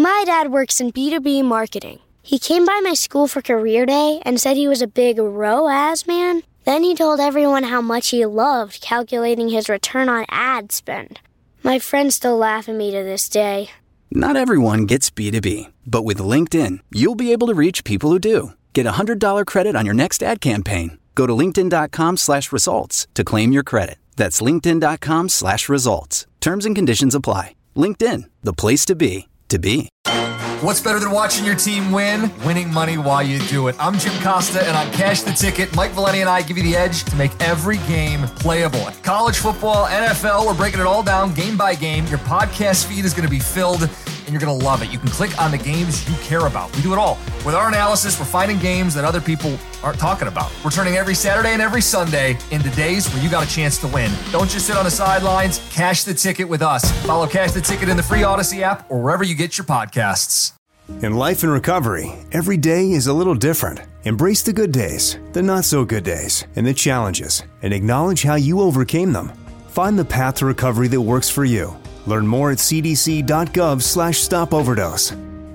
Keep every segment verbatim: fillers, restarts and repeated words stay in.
My dad works in B two B marketing. He came by my school for career day and said he was a big R O A S man. Then he told everyone how much he loved calculating his return on ad spend. My friends still laugh at me to this day. Not everyone gets B two B, but with LinkedIn, you'll be able to reach people who do. Get a one hundred dollars credit on your next ad campaign. Go to linkedin.com slash results to claim your credit. That's linkedin.com slash results. Terms and conditions apply. LinkedIn, the place to be, to be. What's better than watching your team win? Winning money while you do it. I'm Jim Costa, and on Cash the Ticket, Mike Valeni and I give you the edge to make every game playable. College football, N F L, we're breaking it all down game by game. Your podcast feed is going to be filled, and you're going to love it. You can click on the games you care about. We do it all. With our analysis, we're finding games that other people aren't talking about. We're turning every Saturday and every Sunday into days where you got a chance to win. Don't just sit on the sidelines. Cash the Ticket with us. Follow Cash the Ticket in the free Odyssey app or wherever you get your podcasts. In life and recovery, every day is a little different. Embrace the good days, the not so good days, and the challenges, and acknowledge how you overcame them. Find the path to recovery that works for you. Learn more at cdc.gov slash stop overdose.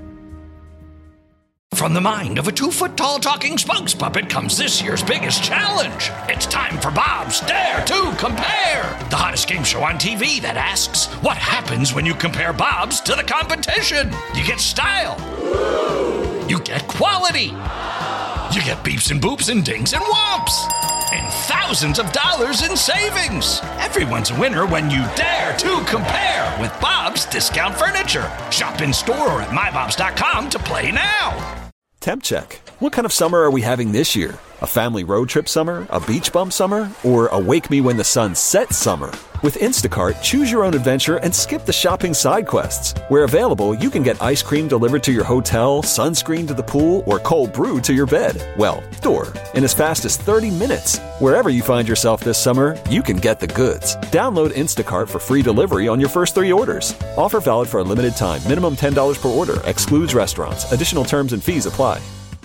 From the mind of a two-foot-tall talking spokes puppet comes this year's biggest challenge. It's time for Bob's Dare to Compare, the hottest game show on T V that asks, what happens when you compare Bob's to the competition? You get style. You get quality. You get beeps and boops and dings and whomps. And thousands of dollars in savings. Everyone's a winner when you dare to compare with Bob's Discount Furniture. Shop in store or at my bobs dot com to play now. Temp check. What kind of summer are we having this year? A family road trip summer? A beach bum summer? Or a wake me when the sun sets summer? With Instacart, choose your own adventure and skip the shopping side quests. Where available, you can get ice cream delivered to your hotel, sunscreen to the pool, or cold brew to your bed. Well, door. In as fast as thirty minutes. Wherever you find yourself this summer, you can get the goods. Download Instacart for free delivery on your first three orders. Offer valid for a limited time. Minimum ten dollars per order. Excludes restaurants. Additional terms and fees apply.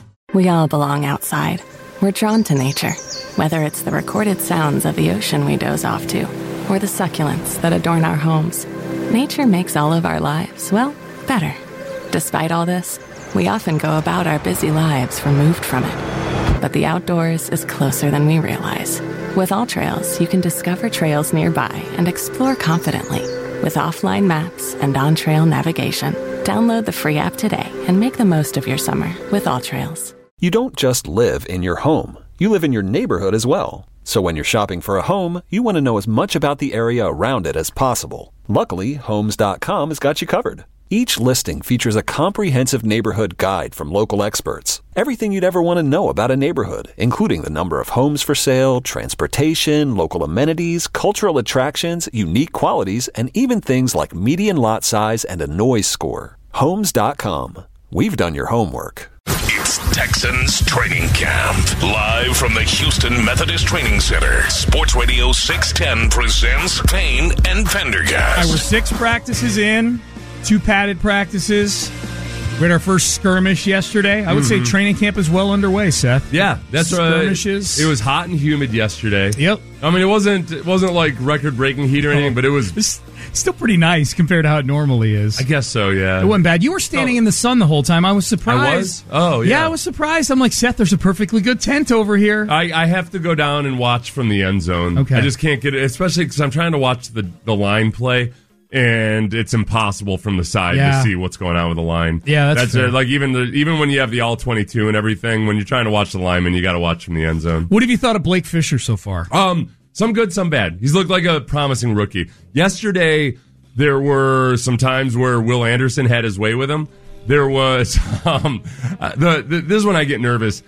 We all belong outside. We're drawn to nature. Whether it's the recorded sounds of the ocean we doze off to, or the succulents that adorn our homes, nature makes all of our lives, well, better. Despite all this, we often go about our busy lives removed from it. But the outdoors is closer than we realize. With AllTrails, you can discover trails nearby and explore confidently. With offline maps and on-trail navigation, download the free app today and make the most of your summer with AllTrails. You don't just live in your home. You live in your neighborhood as well. So when you're shopping for a home, you want to know as much about the area around it as possible. Luckily, Homes dot com has got you covered. Each listing features a comprehensive neighborhood guide from local experts. Everything you'd ever want to know about a neighborhood, including the number of homes for sale, transportation, local amenities, cultural attractions, unique qualities, and even things like median lot size and a noise score. Homes dot com. We've done your homework. It's Texans Training Camp. Live from the Houston Methodist Training Center. Sports Radio six ten presents Payne and Pendergast. All right, we're six practices in, two padded practices. We had our first skirmish yesterday. I would mm-hmm. say training camp is well underway, Seth. Yeah, that's right. Skirmishes. It was hot and humid yesterday. Yep. I mean, it wasn't it wasn't like record-breaking heat or anything, oh, but it was... It's still pretty nice compared to how it normally is. I guess so, yeah. It wasn't bad. You were standing oh. in the sun the whole time. I was surprised. I was? Oh, yeah. Yeah, I was surprised. I'm like, Seth, there's a perfectly good tent over here. I, I have to go down and watch from the end zone. Okay. I just can't get it, especially because I'm trying to watch the, the line play. And it's impossible from the side yeah. to see what's going on with the line. Yeah, that's, that's like even the even when you have the all twenty-two and everything, when you're trying to watch the lineman, you got to watch from the end zone. What have you thought of Blake Fisher so far? Um, some good, some bad. He's looked like a promising rookie. Yesterday, there were some times where Will Anderson had his way with him. There was um, the, the this is when I get nervous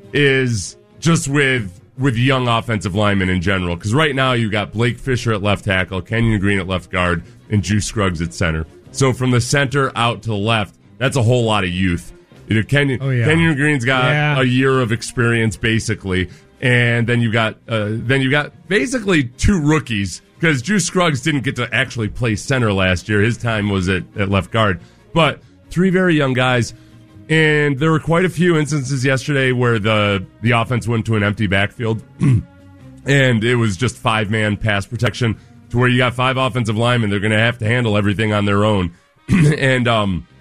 is just with. with young offensive linemen in general. Because right now you got Blake Fisher at left tackle, Kenyon Green at left guard, and Juice Scruggs at center. So from the center out to the left, that's a whole lot of youth. You know, Kenyon, oh, yeah. Kenyon Green's got yeah. a year of experience basically, and then you got uh, then you got basically two rookies because Juice Scruggs didn't get to actually play center last year. His time was at, at left guard, but three very young guys. And there were quite a few instances yesterday where the, the offense went to an empty backfield, and it was just five-man pass protection to where you got five offensive linemen. They're going to have to handle everything on their own. and um,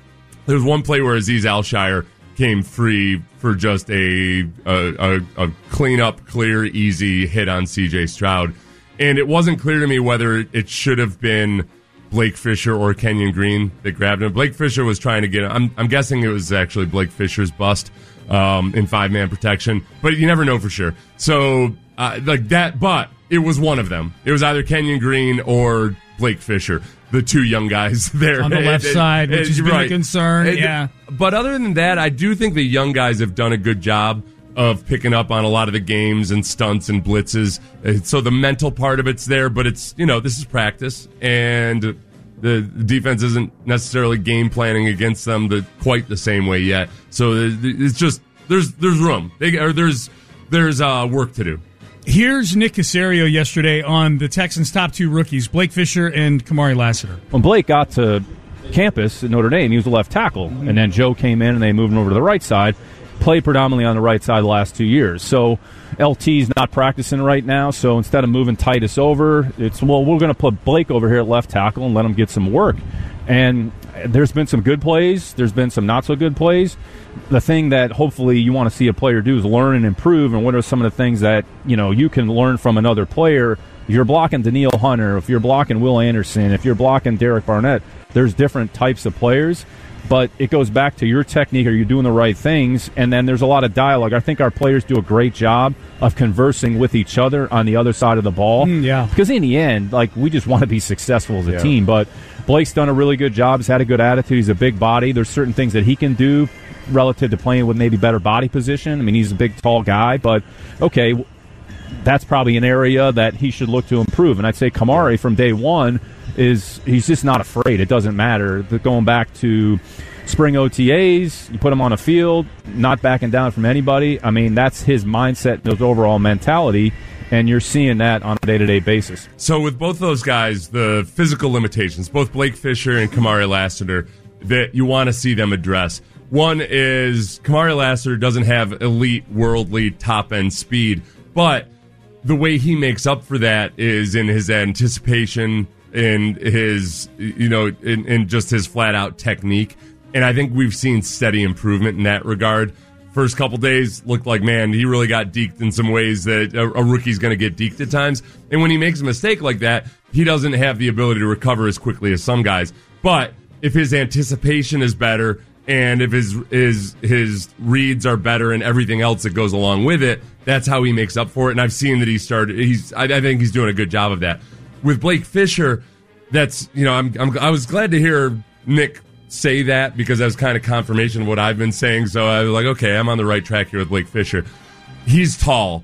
There was one play where Azeez Al-Shire came free for just a a, a a clean up, clear, easy hit on C J Stroud. And it wasn't clear to me whether it should have been Blake Fisher or Kenyon Green that grabbed him. Blake Fisher was trying to get him. I'm, I'm guessing it was actually Blake Fisher's bust um, in five-man protection, but you never know for sure. So, uh, like that, but it was one of them. It was either Kenyon Green or Blake Fisher, the two young guys there. On the left it, side, it, which has been right. a concern, It, yeah. But other than that, I do think the young guys have done a good job of picking up on a lot of the games and stunts and blitzes. So the mental part of it's there, but it's, you know, this is practice, and the defense isn't necessarily game planning against them the, quite the same way yet. So it's just, there's there's room. They, or there's there's uh, work to do. Here's Nick Caserio yesterday on the Texans' top two rookies, Blake Fisher and Kamari Lassiter. When Blake got to campus at Notre Dame, he was a left tackle, and then Joe came in and they moved him over to the right side. Played predominantly on the right side the last two years. So L T's not practicing right now, so instead of moving Titus over, it's, well, we're going to put Blake over here at left tackle and let him get some work. And there's been some good plays. There's been some not-so-good plays. The thing that hopefully you want to see a player do is learn and improve, and what are some of the things that, you know, you can learn from another player. If you're blocking Danielle Hunter, if you're blocking Will Anderson, if you're blocking Derek Barnett, there's different types of players. But it goes back to your technique. Are you doing the right things? And then there's a lot of dialogue. I think our players do a great job of conversing with each other on the other side of the ball. Mm, yeah. Because in the end, like, we just want to be successful as a Yeah. team. But Blake's done a really good job. He's had a good attitude. He's a big body. There's certain things that he can do relative to playing with maybe better body position. I mean, he's a big, tall guy. But, okay, that's probably an area that he should look to improve. And I'd say Kamari from day one is he's just not afraid. It doesn't matter. Going back to spring O T As, you put him on a field, not backing down from anybody. I mean, that's his mindset, his overall mentality, and you're seeing that on a day-to-day basis. So with both those guys, the physical limitations, both Blake Fisher and Kamari Lassiter, that you want to see them address. One is Kamari Lassiter doesn't have elite, worldly, top-end speed, but the way he makes up for that is in his anticipation, in his, you know, in, in just his flat-out technique. And I think we've seen steady improvement in that regard. First couple days looked like, man, he really got deked in some ways that a, a rookie's going to get deked at times. And when he makes a mistake like that, he doesn't have the ability to recover as quickly as some guys. But if his anticipation is better, and if his his his reads are better and everything else that goes along with it, that's how he makes up for it. And I've seen that he started. He's I, I think he's doing a good job of that. With Blake Fisher, that's, you know, I'm, I'm I was glad to hear Nick say that, because that was kind of confirmation of what I've been saying. So I was like, okay, I'm on the right track here with Blake Fisher. He's tall,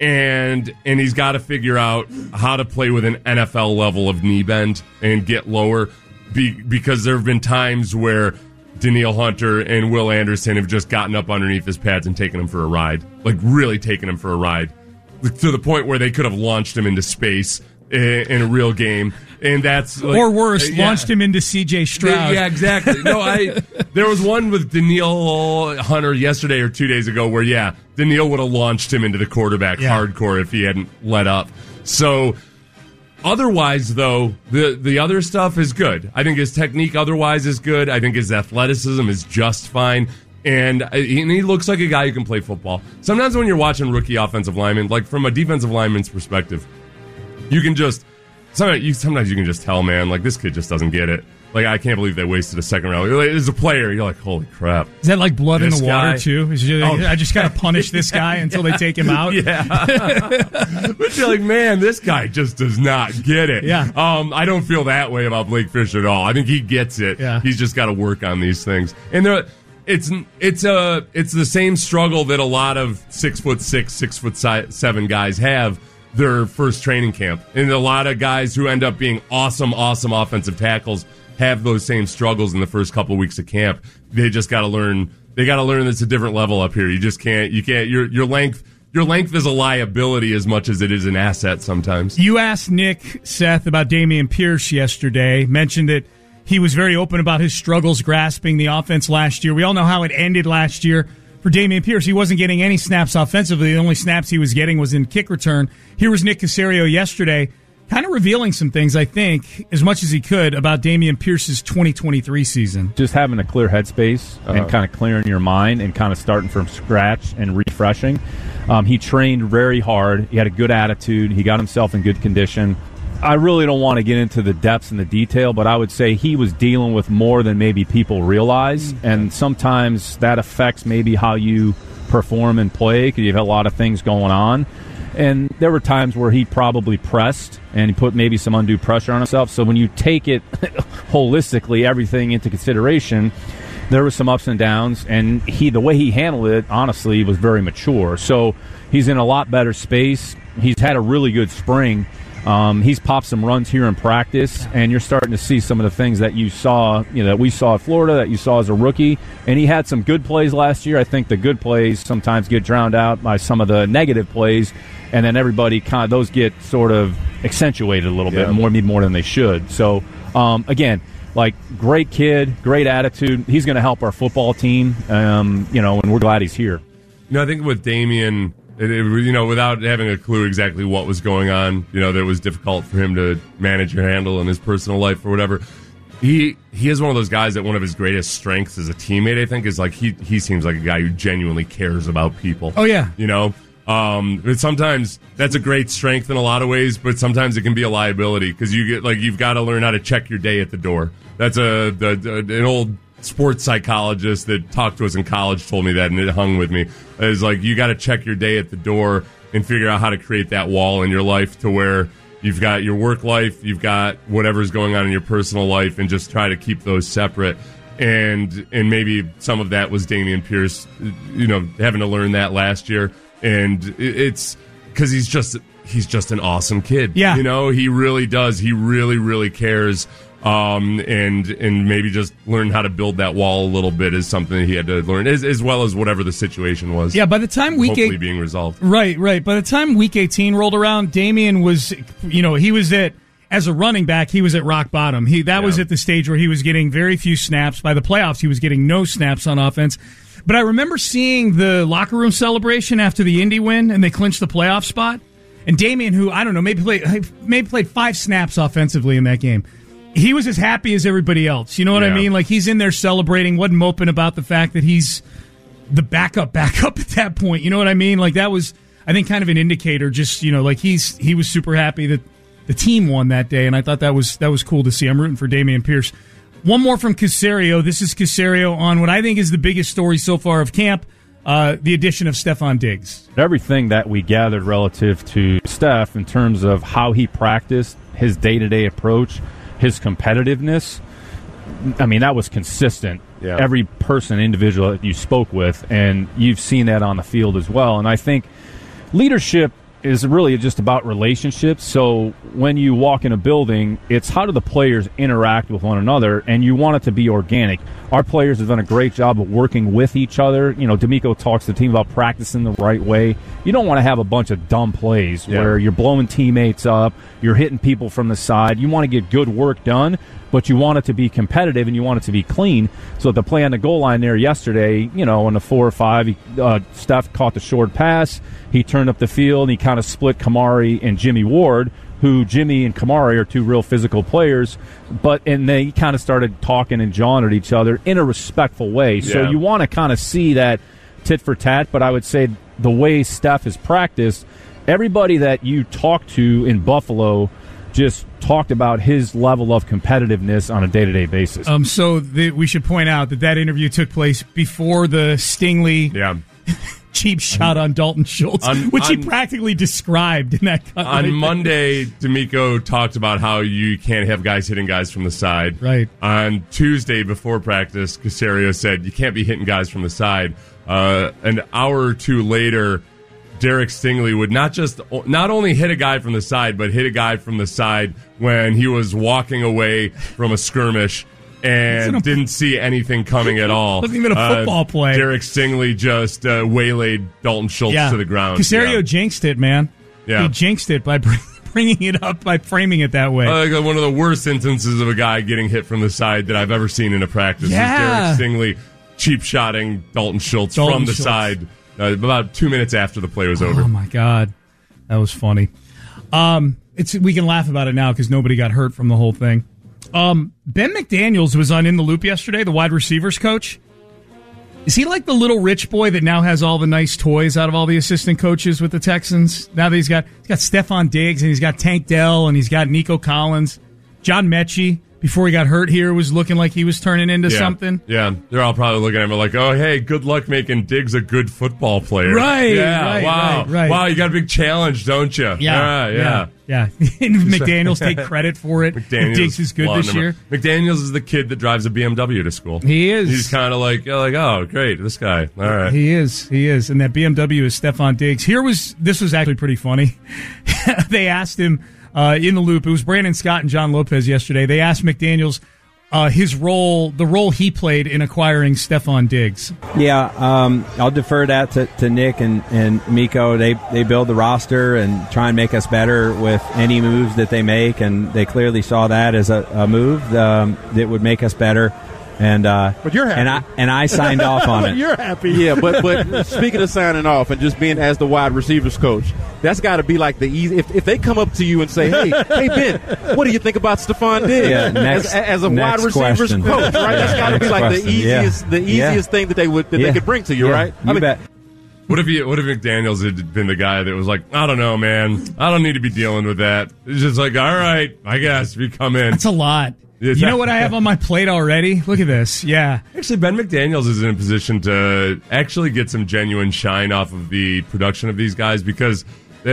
and and he's got to figure out how to play with an N F L level of knee bend and get lower, be, because there have been times where Danielle Hunter and Will Anderson have just gotten up underneath his pads and taken him for a ride, like really taken him for a ride, to the point where they could have launched him into space in, in a real game. And that's like, or worse, uh, yeah. launched him into C J Stroud. Yeah, exactly. No, I. There was one with Danielle Hunter yesterday or two days ago where, yeah, Danielle would have launched him into the quarterback yeah. hardcore if he hadn't let up. So, otherwise, though, the the other stuff is good. I think his technique otherwise is good. I think his athleticism is just fine. And, and he looks like a guy who can play football. Sometimes when you're watching rookie offensive linemen, like from a defensive lineman's perspective, you can just... Sometimes you, sometimes you can just tell, man, like, this kid just doesn't get it. Like, I can't believe they wasted a second round. Like, as a player, you're like, holy crap. Is that like blood This in the water, guy? too? Is you, Oh. I just got to punish this guy until they take him out? Yeah. But you're like, man, this guy just does not get it. Yeah. Um, I don't feel that way about Blake Fisher at all. I think he gets it. Yeah. He's just got to work on these things. And there, it's it's a it's the same struggle that a lot of six foot six, six foot seven guys have their first training camp. And a lot of guys who end up being awesome, awesome offensive tackles have those same struggles in the first couple of weeks of camp. They just got to learn. They got to learn it's a different level up here. You just can't. You can't. Your your length. Your length is a liability as much as it is an asset sometimes. You asked Nick, Seth, about Dameon Pierce yesterday. Mentioned that he was very open about his struggles grasping the offense last year. We all know how it ended last year for Dameon Pierce. He wasn't getting any snaps offensively. The only snaps he was getting was in kick return. Here was Nick Caserio yesterday, kind of revealing some things, I think, as much as he could, about Dameon Pierce's twenty twenty-three season. Just having a clear headspace uh-huh. and kind of clearing your mind and kind of starting from scratch and refreshing. Um, he trained very hard. He had a good attitude. He got himself in good condition. I really don't want to get into the depths and the detail, but I would say he was dealing with more than maybe people realize, mm-hmm. and sometimes that affects maybe how you perform and play because you have a lot of things going on. And there were times where he probably pressed and he put maybe some undue pressure on himself. So when you take it holistically, everything into consideration, there were some ups and downs. And he, the way he handled it, honestly, was very mature. So he's in a lot better space. He's had a really good spring. Um, he's popped some runs here in practice, and you're starting to see some of the things that you saw, you know, that we saw at Florida, that you saw as a rookie. And he had some good plays last year. I think the good plays sometimes get drowned out by some of the negative plays, and then everybody kind of, those get sort of accentuated a little yeah. bit more, maybe more than they should. So, um, again, like, great kid, great attitude. He's going to help our football team, um, you know, and we're glad he's here. You know, I think with Dameon, It, it, you know, without having a clue exactly what was going on, you know, that it was difficult for him to manage or handle in his personal life or whatever. He he is one of those guys that one of his greatest strengths as a teammate, I think, is like he he seems like a guy who genuinely cares about people. Oh, yeah. You know, um, but sometimes that's a great strength in a lot of ways, but sometimes it can be a liability because you get like you've got to learn how to check your day at the door. That's a, a, a an old sports psychologist that talked to us in college told me that, and it hung with me. It's like you got to check your day at the door and figure out how to create that wall in your life to where you've got your work life, you've got whatever's going on in your personal life, and just try to keep those separate. And and maybe some of that was Dameon Pierce, you know, having to learn that last year. And it's because he's just he's just an awesome kid. Yeah, you know, he really does. He really really cares. Um, and and maybe just learn how to build that wall a little bit is something that he had to learn, as, as well as whatever the situation was. Yeah, by the time week hopefully eight, being resolved. Right, right. By the time week eighteen rolled around, Dameon was, you know, he was at, as a running back, he was at rock bottom. He That yeah. was at the stage where he was getting very few snaps. By the playoffs, he was getting no snaps on offense. But I remember seeing the locker room celebration after the Indy win, and they clinched the playoff spot. And Dameon, who, I don't know, maybe played, maybe played five snaps offensively in that game. He was as happy as everybody else. You know what yeah. I mean? Like, he's in there celebrating, wasn't moping about the fact that he's the backup backup at that point. You know what I mean? Like, that was, I think, kind of an indicator. Just, you know, like, he's he was super happy that the team won that day, and I thought that was that was cool to see. I'm rooting for Dameon Pierce. One more from Caserio. This is Caserio on what I think is the biggest story so far of camp, uh, the addition of Stefon Diggs. Everything that we gathered relative to Steph in terms of how he practiced, his day-to-day approach, his competitiveness, I mean, that was consistent. Yeah. Every person, individual that you spoke with, and you've seen that on the field as well. And I think leadership is really just about relationships. So when you walk in a building, it's how do the players interact with one another, and you want it to be organic. Our players have done a great job of working with each other. You know, D'Amico talks to the team about practicing the right way. You don't want to have a bunch of dumb plays yeah. where you're blowing teammates up, you're hitting people from the side. You want to get good work done, but you want it to be competitive and you want it to be clean. So the play on the goal line there yesterday, you know, on the four or five, he, uh, Steph caught the short pass. He turned up the field and he kind of split Kamari and Jimmy Ward, who Jimmy and Kamari are two real physical players, but and they kind of started talking and jawing at each other in a respectful way. Yeah. So you want to kind of see that tit for tat, but I would say the way Steph has practiced, everybody that you talk to in Buffalo just talked about his level of competitiveness on a day-to-day basis. Um, so the, we should point out that that interview took place before the Stingley yeah. cheap shot on Dalton Schultz, on, which on, he practically described in that cut. On right Monday, D'Amico talked about how you can't have guys hitting guys from the side. Right. On Tuesday, before practice, Caserio said you can't be hitting guys from the side. Uh, an hour or two later, Derek Stingley would not just not only hit a guy from the side, but hit a guy from the side when he was walking away from a skirmish and a, didn't see anything coming at all. Wasn't even a football uh, play. Derek Stingley just uh, waylaid Dalton Schultz yeah. to the ground. Caserio yeah. jinxed it, man. Yeah. He jinxed it by bringing it up, by framing it that way. Uh, one of the worst instances of a guy getting hit from the side that I've ever seen in a practice yeah. is Derek Stingley cheap-shotting Dalton Schultz Dalton from the Schultz. side uh, about two minutes after the play was over. Oh, my God. That was funny. Um, it's we can laugh about it now because nobody got hurt from the whole thing. Um, Ben McDaniels was on In the Loop yesterday, the wide receivers coach. Is he like the little rich boy that now has all the nice toys out of all the assistant coaches with the Texans? Now that he's got he's got Stephon Diggs and he's got Tank Dell and he's got Nico Collins. John Mechie, before he got hurt here, was looking like he was turning into yeah. something. Yeah, they're all probably looking at him like, oh, hey, good luck making Diggs a good football player. Right, yeah, right, wow. right, right. Wow, you got a big challenge, don't you? Yeah, yeah. yeah. yeah. And McDaniels take credit for it. McDaniels Diggs is good this year. McDaniels is the kid that drives a B M W to school. He is. He's kind of like, you're like, oh, great, this guy. All right. He is. He is. And that B M W is Stephon Diggs. Here was, this was actually pretty funny. They asked him uh, in the loop. It was Brandon Scott and John Lopez yesterday. They asked McDaniels uh, his role, the role he played in acquiring Stephon Diggs. Yeah, um, I'll defer that to, to Nick and, and Miko. They they build the roster and try and make us better with any moves that they make, and they clearly saw that as a, a move um, that would make us better. And uh, but you're happy. And I and I signed off on it. You're happy. Yeah, but but speaking of signing off and just being as the wide receivers coach, that's got to be like the easy. If, if they come up to you and say, "Hey, hey Ben, what do you think about Stephon Diggs?" Yeah, next, as, as a wide next receivers question. coach, right? That's got to be like question. the easiest, yeah. the easiest yeah. thing that they would that yeah. they could bring to you, yeah. right? You I mean, bet. What if he, what if McDaniels had been the guy that was like, I don't know, man, I don't need to be dealing with that. It's just like, all right, I guess we come in. That's a lot. You know what I have on my plate already? Look at this. Yeah. Actually, Ben McDaniels is in a position to actually get some genuine shine off of the production of these guys because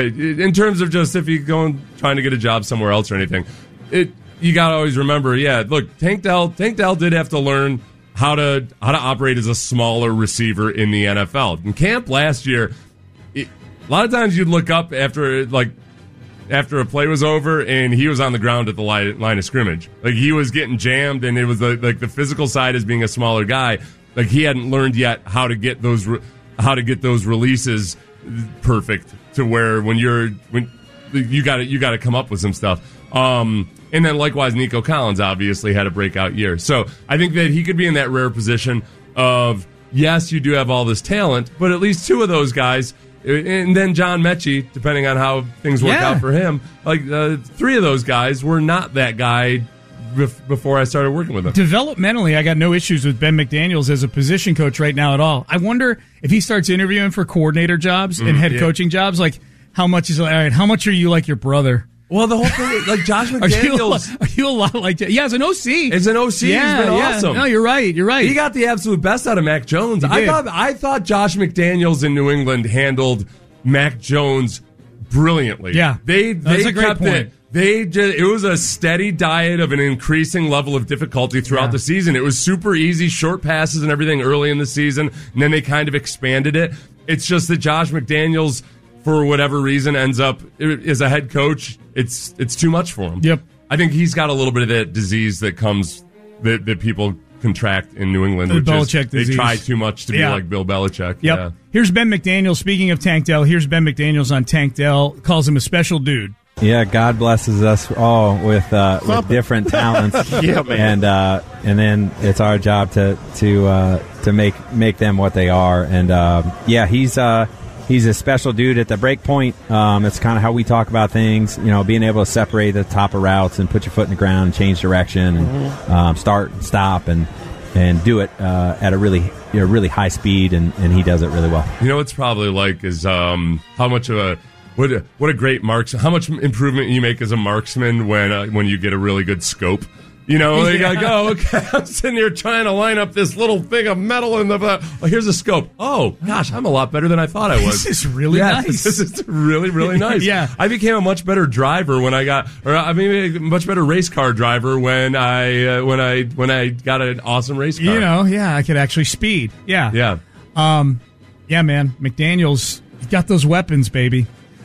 in terms of just if you go and trying to get a job somewhere else or anything, it you got to always remember, yeah, look, Tank Dell, Tank Dell did have to learn how to how to operate as a smaller receiver in the N F L. In camp last year, it, a lot of times you'd look up after like after a play was over and he was on the ground at the line, line of scrimmage. Like he was getting jammed and it was the, like the physical side as being a smaller guy. Like he hadn't learned yet how to get those re- how to get those releases perfect to where when you're when you got to you got to come up with some stuff. Um, and then likewise, Nico Collins obviously had a breakout year. So I think that he could be in that rare position of yes, you do have all this talent, but at least two of those guys. And then John Mechie, depending on how things work yeah. out for him, like uh, three of those guys were not that guy bef- before I started working with him. Developmentally, I got no issues with Ben McDaniels as a position coach right now at all. I wonder if he starts interviewing for coordinator jobs and mm, head yeah. coaching jobs, like how much is all right? How much are you like your brother? Well, the whole thing, like Josh are, you a, McDaniels, are you a lot like that? Yeah, as an O C, as an O C, yeah, he's been yeah. awesome. No, you're right. You're right. He got the absolute best out of Mac Jones. He I did. thought I thought Josh McDaniels in New England handled Mac Jones brilliantly. Yeah, they that's they a great kept point. it. They just, it was a steady diet of an increasing level of difficulty throughout Yeah. the season. It was super easy, short passes and everything early in the season, and then they kind of expanded it. It's just that Josh McDaniels, for whatever reason, ends up as a head coach. It's it's too much for him. Yep. I think he's got a little bit of that disease that comes that, that people contract in New England. The Which Belichick is, they disease. try too much to Yeah. be like Bill Belichick. Yep. Yeah. Here's Ben McDaniels. Speaking of Tank Dell, here's Ben McDaniels on Tank Dell. Calls him a special dude. Yeah, God blesses us all with uh, with different talents. Yeah, man. And uh, and then it's our job to to uh, to make make them what they are. And um, yeah, he's uh, he's a special dude at the break point. Um, it's kind of how we talk about things. You know, being able to separate the top of routes and put your foot in the ground and change direction and mm-hmm. um, start and stop and and do it uh, at a really you know, really high speed. And, and he does it really well. You know what's probably like is um, how much of a What a, what a great marks! How much improvement you make as a marksman when uh, when you get a really good scope. You know, you Yeah. gotta go. Okay, I'm sitting here trying to line up this little thing of metal in the. Uh, oh, here's a scope. Oh gosh, I'm a lot better than I thought I was. This is really yeah, nice. This is really really nice. Yeah. I became a much better driver when I got, or I mean, a much better race car driver when I uh, when I when I got an awesome race car. You know, yeah, I could actually speed. Yeah. Yeah. Um, yeah, man. McDaniels got those weapons, baby.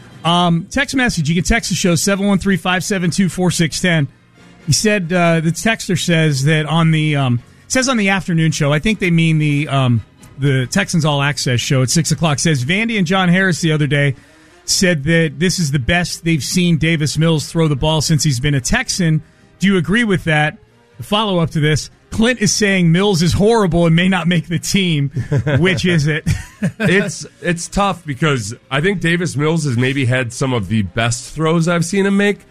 Um, text message. You can text the show, seven one three, five seven two, four six one zero. He said, uh, the texter says that on the, um, says on the afternoon show, I think they mean the, um, the Texans All Access show at six o'clock, says Vandy and John Harris the other day said that this is the best they've seen Davis Mills throw the ball since he's been a Texan. Do you agree with that? The follow-up to this, Clint is saying Mills is horrible and may not make the team. Which is it? it's it's tough because I think Davis Mills has maybe had some of the best throws I've seen him make,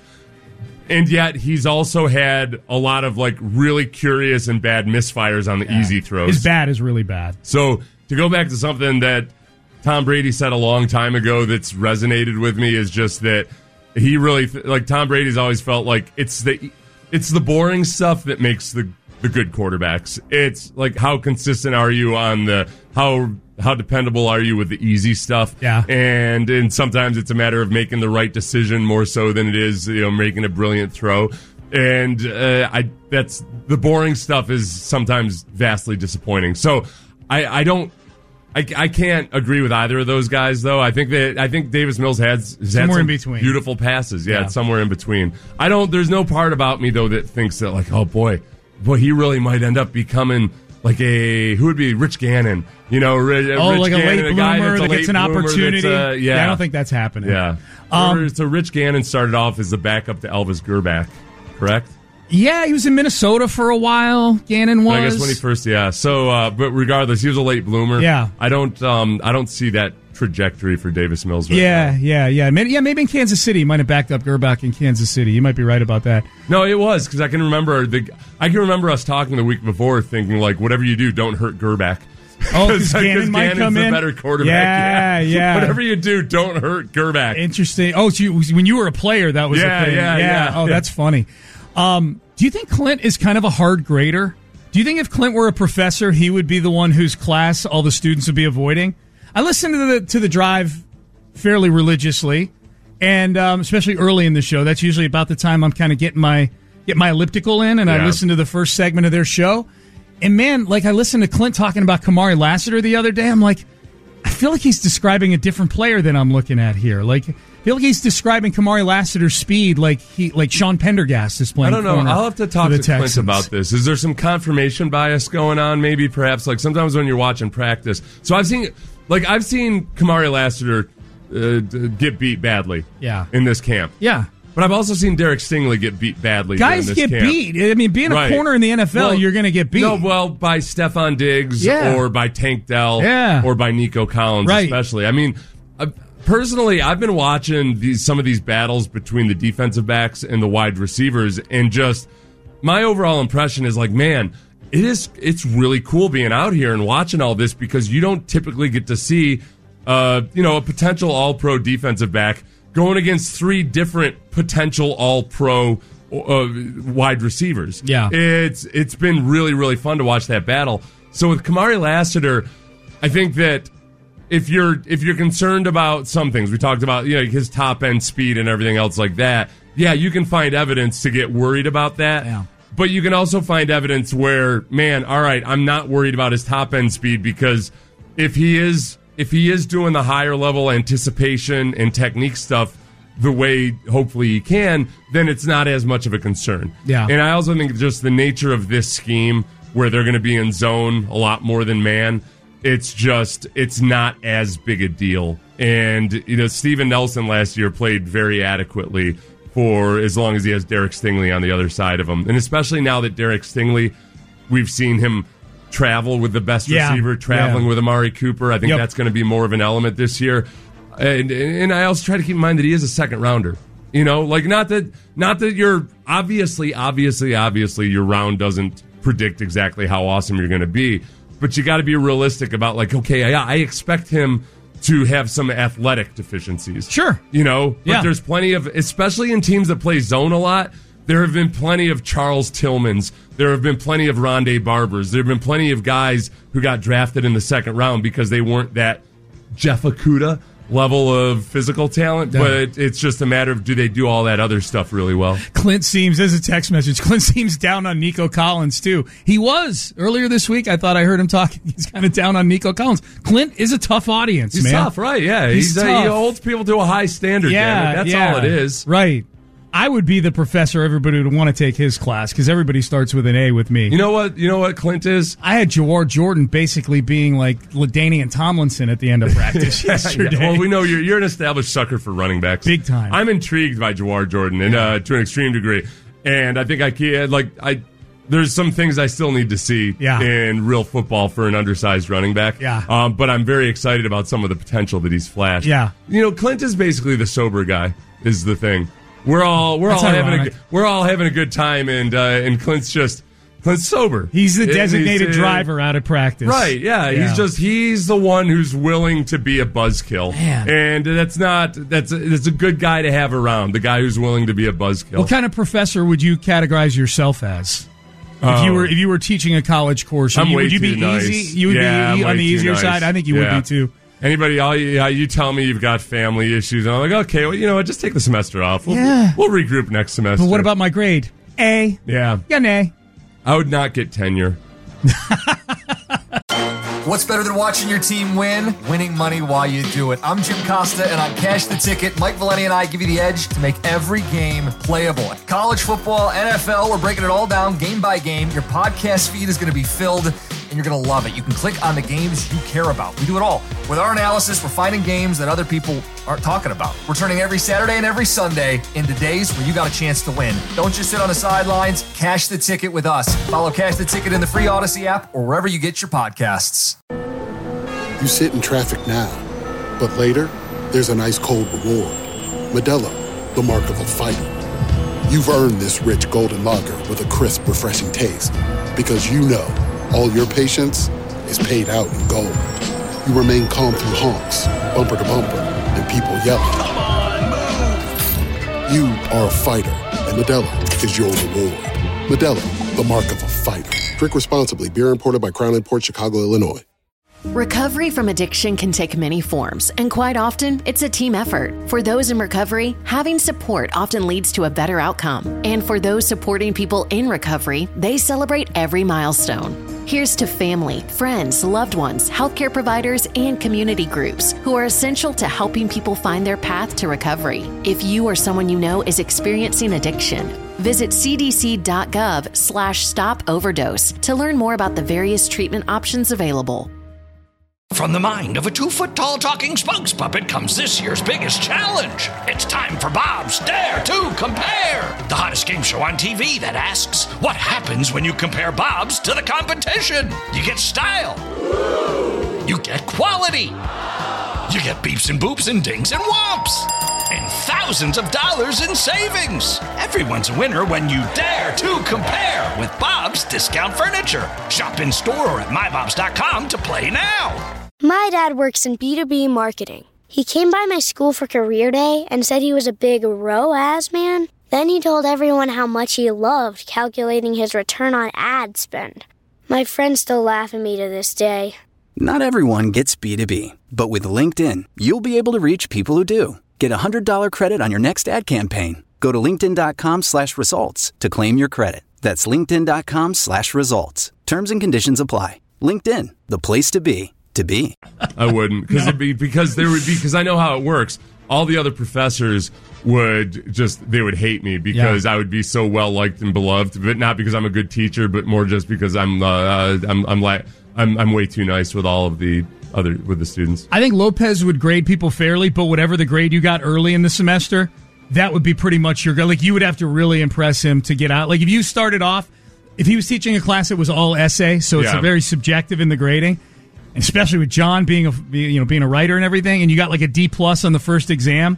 and yet he's also had a lot of like really curious and bad misfires on the yeah. easy throws. His bad is really bad. So to go back to something that Tom Brady said a long time ago that's resonated with me is just that he really like Tom Brady's always felt like it's the it's the boring stuff that makes the the good quarterbacks. It's like how consistent are you on the how how dependable are you with the easy stuff? Yeah. And and sometimes it's a matter of making the right decision more so than it is, you know, making a brilliant throw. And uh, I that's the boring stuff is sometimes vastly disappointing. So I, I don't I, I can't agree with either of those guys though. I think that I think Davis Mills has, has had some in between. beautiful passes. Yeah, yeah, it's somewhere in between. I don't there's no part about me though that thinks that like, oh boy, boy, he really might end up becoming like a who would be Rich Gannon, you know? Rich, oh, Rich like Gannon, a late a guy bloomer that's a that late gets an bloomer opportunity. Uh, yeah. yeah, I don't think that's happening. Yeah. Um, so Rich Gannon started off as the backup to Elvis Grbac, correct? Yeah, he was in Minnesota for a while. Gannon was. I guess when he first, yeah. So, uh, but regardless, he was a late bloomer. Yeah. I don't, um, I don't see that trajectory for Davis Mills right yeah, now. Yeah, yeah, maybe, yeah. Maybe in Kansas City, he might have backed up Grbac in Kansas City. You might be right about that. No, it was because I can remember the. I can remember us talking the week before, thinking like, whatever you do, don't hurt Grbac. Oh, because Gannon might Gannon's come the in. better quarterback. Yeah, yeah, yeah. Whatever you do, don't hurt Grbac. Interesting. Oh, so you, when you were a player, that was yeah, a thing. Yeah, yeah, Oh, yeah. that's funny. Um, do you think Clint is kind of a hard grader? Do you think if Clint were a professor, he would be the one whose class all the students would be avoiding? I listen to the to the Drive fairly religiously, and um, especially early in the show. That's usually about the time I'm kind of getting my get my elliptical in, and yeah. I listen to the first segment of their show. And man, like I listened to Clint talking about Kamari Lassiter the other day. I'm like, I feel like he's describing a different player than I'm looking at here. Like, I feel like he's describing Kamari Lassiter's speed like he like Sean Pendergast is playing. I don't know. corner I'll have to talk for to the Clint Texans. about this. Is there some confirmation bias going on? Maybe, perhaps, like sometimes when you're watching practice. So I've seen, like I've seen Kamari Lassiter uh, get beat badly. Yeah. In this camp. Yeah. But I've also seen Derek Stingley get beat badly. Guys this get camp. beat. I mean, being a Right. corner in the N F L, Well, you're going to get beat. No, well, by Stephon Diggs Yeah. or by Tank Dell Yeah. or by Nico Collins, Right. especially. I mean, uh, personally, I've been watching these some of these battles between the defensive backs and the wide receivers, and just my overall impression is like, man, it is it's really cool being out here and watching all this because you don't typically get to see, uh, you know, a potential All-Pro defensive back going against three different potential All-Pro uh, wide receivers. Yeah. It's it's been really, really fun to watch that battle. So with Kamari Lassiter, I think that if you're if you're concerned about some things, we talked about, you know, his top end speed and everything else like that, yeah, you can find evidence to get worried about that. Yeah. But you can also find evidence where, man, all right, I'm not worried about his top end speed because if he is if he is doing the higher level anticipation and technique stuff the way hopefully he can, then it's not as much of a concern. Yeah. And I also think just the nature of this scheme where they're going to be in zone a lot more than man, it's just, it's not as big a deal. And, you know, Steven Nelson last year played very adequately for as long as he has Derek Stingley on the other side of him. And especially now that Derek Stingley, we've seen him travel with the best Yeah. receiver, traveling Yeah. with Amari Cooper. I think Yep. that's going to be more of an element this year. And, and I also try to keep in mind that he is a second rounder. You know, like not that not that you're obviously, obviously, obviously your round doesn't predict exactly how awesome you're going to be, but you got to be realistic about like, okay, I, I expect him to have some athletic deficiencies. Sure. You know, but Yeah. there's plenty of, especially in teams that play zone a lot, there have been plenty of Charles Tillmans. There have been plenty of Rondé Barbers. There have been plenty of guys who got drafted in the second round because they weren't that Jeff Okudah level of physical talent, Yeah. but it's just a matter of do they do all that other stuff really well. Clint seems, as a text message, Clint seems down on Nico Collins, too. He was. Earlier this week, I thought I heard him talking. He's kind of down on Nico Collins. Clint is a tough audience, He's man. tough, right? Yeah. He's He's, uh, tough. he holds people to a high standard. Yeah, damn it. That's yeah. all it is. Right. I would be the professor everybody would want to take his class because everybody starts with an A with me. You know what? You know what Clint is? I had Jawar Jordan basically being like LaDainian Tomlinson at the end of practice yesterday. Yeah, well, we know you're you're an established sucker for running backs, Big time. I'm intrigued by Jawar Jordan, and uh, to an extreme degree, and I think I can like I there's some things I still need to see Yeah. in real football for an undersized running back. Yeah. Um, but I'm very excited about some of the potential that he's flashed. Yeah. You know, Clint is basically the sober guy, is the thing. We're all we're That's all having a ironic. good- we're all having a good time, and uh, and Clint's just Clint's sober. He's the It- designated he's, uh, driver out of practice. Right, yeah, Yeah. He's just he's the one who's willing to be a buzzkill. Man. And that's not that's a, that's a good guy to have around, the guy who's willing to be a buzzkill. What kind of professor would you categorize yourself as? If Oh. you were if you were teaching a college course, I'm you, way would you too be nice. easy? You would Yeah, be I'm on the way too easier nice. side. I think you Yeah. would be too. Anybody, all you, yeah, you tell me you've got family issues, and I'm like, okay, well, you know what, just take the semester off. We'll, Yeah. we'll regroup next semester. But what about my grade? A. Yeah. Yeah, an A. I would not get tenure. What's better than watching your team win? Winning money while you do it. I'm Jim Costa, and on Cash the Ticket, Mike Valeni and I give you the edge to make every game playable. College football, N F L, we're breaking it all down game by game. Your podcast feed is going to be filled, and you're going to love it. You can click on the games you care about. We do it all. With our analysis, we're finding games that other people aren't talking about. We're turning every Saturday and every Sunday into days where you got a chance to win. Don't just sit on the sidelines. Cash the Ticket with us. Follow Cash the Ticket in the free Odyssey app or wherever you get your podcasts. You sit in traffic now, but later, there's an ice cold reward. Modelo, the mark of a fighter. You've earned this rich golden lager with a crisp, refreshing taste. Because you know, all your patience is paid out in gold. You remain calm through honks, bumper to bumper, and people yelling. Come on, move! You are a fighter, and Modelo is your reward. Modelo, the mark of a fighter. Drink responsibly. Beer imported by Crown Imports, Chicago, Illinois. Recovery from addiction can take many forms, and quite often, it's a team effort. For those in recovery, having support often leads to a better outcome. And for those supporting people in recovery, they celebrate every milestone. Here's to family, friends, loved ones, healthcare providers, and community groups who are essential to helping people find their path to recovery. If you or someone you know is experiencing addiction, visit cdc.gov slash stop overdose to learn more about the various treatment options available. From the mind of a two-foot-tall talking spokes puppet comes this year's biggest challenge. It's time for Bob's Dare to Compare, the hottest game show on T V that asks, what happens when you compare Bob's to the competition? You get style. You get quality. You get beeps and boops and dings and whomps. And thousands of dollars in savings. Everyone's a winner when you dare to compare with Bob's Discount Furniture. Shop in store or at my bobs dot com to play now. My dad works in B two B marketing. He came by my school for career day and said he was a big R O A S man. Then he told everyone how much he loved calculating his return on ad spend. My friends still laugh at me to this day. Not everyone gets B two B, but with LinkedIn, you'll be able to reach people who do. Get a one hundred dollars credit on your next ad campaign. Go to linkedin.com slash results to claim your credit. That's linkedin.com slash results. Terms and conditions apply. LinkedIn, the place to be, to be. I wouldn't, because it'd be because there would be because I know how it works. All the other professors would just they would hate me because yeah. I would be so well liked and beloved, but not because I'm a good teacher, but more just because I'm uh, I'm I'm like I'm I'm way too nice with all of the other with the students. I think Lopez would grade people fairly, but whatever the grade you got early in the semester, that would be pretty much your like you would have to really impress him to get out. Like if you started off, if he was teaching a class that was all essay, so it's Yeah. a very subjective in the grading, and especially with John being a you know being a writer and everything, and you got like a D plus on the first exam,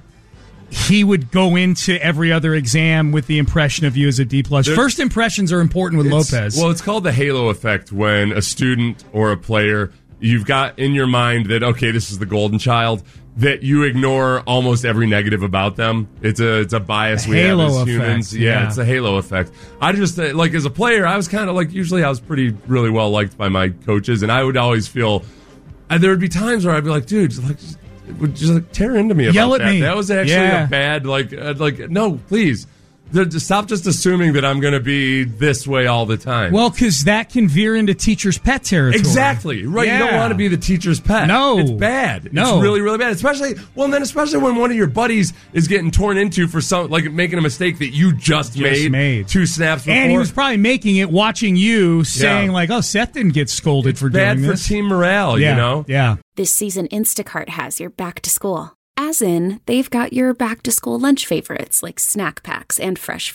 he would go into every other exam with the impression of you as a D plus. There's- First impressions are important with It's- Lopez. Well, it's called the halo effect when a student or a player, you've got in your mind that, okay, this is the golden child, that you ignore almost every negative about them. It's a it's a bias The we have halo as effect, humans. Yeah, yeah. it's a halo effect. I just, uh, like, as a player, I was kind of like, usually I was pretty, really well liked by my coaches, and I would always feel, and there would be times where I'd be like, dude, just like, just, would just like tear into me about Yell at that. me. That was actually Yeah. a bad, like, uh, like, no, please. Just stop just assuming that I'm going to be this way all the time. Well, because that can veer into teacher's pet territory. Exactly. Right. You don't Yeah. want to be the teacher's pet. No. It's bad. No. It's really, really bad. Especially, well, and then especially when one of your buddies is getting torn into for some, like making a mistake that you just, Just made, made. two snaps before. And he was probably making it, watching you, saying Yeah. like, "Oh, Seth didn't get scolded for bad doing for this." team morale, yeah. you know? Yeah. This season, Instacart has your back to school. As in, they've got your back to school lunch favorites like snack packs and fresh fruit.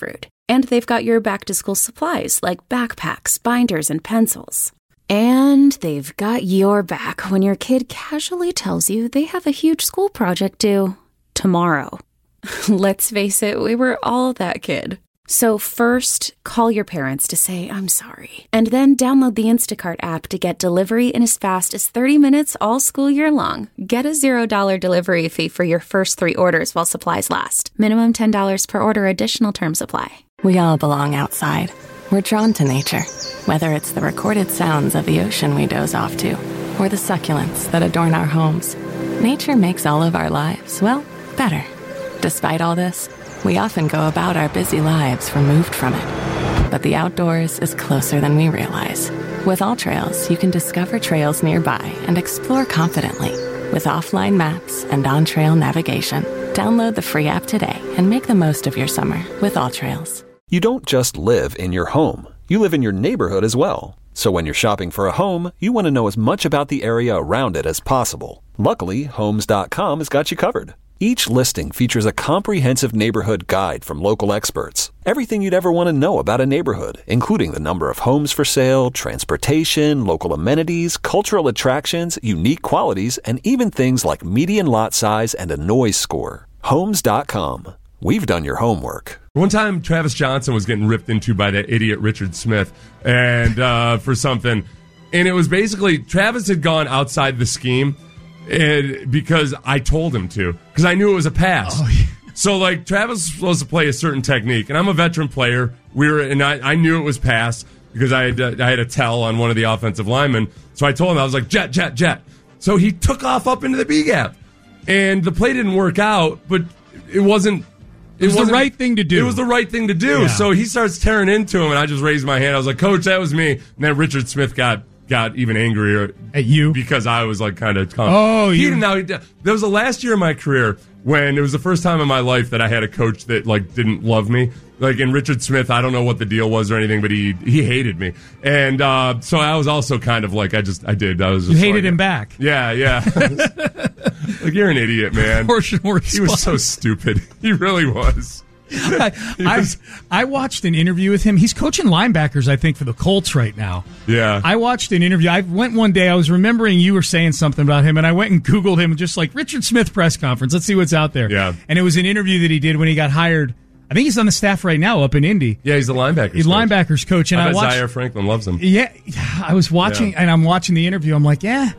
And they've got your back-to-school supplies like backpacks, binders, and pencils. And they've got your back when your kid casually tells you they have a huge school project due tomorrow. Let's face it, we were all that kid. So first, call your parents to say, I'm sorry. And then download the Instacart app to get delivery in as fast as thirty minutes all school year long. Get a zero dollar delivery fee for your first three orders while supplies last. Minimum ten dollars per order. Additional terms apply. We all belong outside. We're drawn to nature, whether it's the recorded sounds of the ocean we doze off to, or the succulents that adorn our homes. Nature makes all of our lives, well, better. Despite all this, we often go about our busy lives removed from it. But the outdoors is closer than we realize. With AllTrails, you can discover trails nearby and explore confidently. With offline maps and on-trail navigation, download the free app today and make the most of your summer with AllTrails. You don't just live in your home. You live in your neighborhood as well. So when you're shopping for a home, you want to know as much about the area around it as possible. Luckily, Homes dot com has got you covered. Each listing features a comprehensive neighborhood guide from local experts. Everything you'd ever want to know about a neighborhood, including the number of homes for sale, transportation, local amenities, cultural attractions, unique qualities, and even things like median lot size and a noise score. Homes dot com. We've done your homework. One time, Travis Johnson was getting ripped into by that idiot Richard Smith and uh, for something. And it was basically, Travis had gone outside the scheme and because I told him to, because I knew it was a pass. Oh, yeah. So, like, Travis was supposed to play a certain technique, and I'm a veteran player. We were, and I, I knew it was pass because I had, uh, I had a tell on one of the offensive linemen. So I told him, I was like, jet, jet, jet. So he took off up into the B gap, and the play didn't work out, but it wasn't. It, it was the right thing to do. It was the right thing to do. Yeah. So he starts tearing into him, and I just raised my hand. I was like, Coach, that was me. And then Richard Smith got. got even angrier at you because I was like kind of oh he you now there was the last year of my career when it was the first time in my life that I had a coach that like didn't love me, like in Richard Smith. I don't know what the deal was or anything, but he he hated me, and uh so I was also kind of like I just I did I was just you hated like, him back. Yeah, yeah. Like, you're an idiot, man. He was so stupid. He really was. I, I, I watched an interview with him. He's coaching linebackers, I think, for the Colts right now. Yeah. I watched an interview. I went one day, I was remembering you were saying something about him, and I went and Googled him, just like Richard Smith press conference. Let's see what's out there. Yeah. And it was an interview that he did when he got hired. I think he's on the staff right now up in Indy. Yeah, he's the linebackers He's coach. linebackers coach. And I, I bet watched, Zaire Franklin loves him. Yeah. I was watching, yeah. and I'm watching the interview. I'm like, yeah,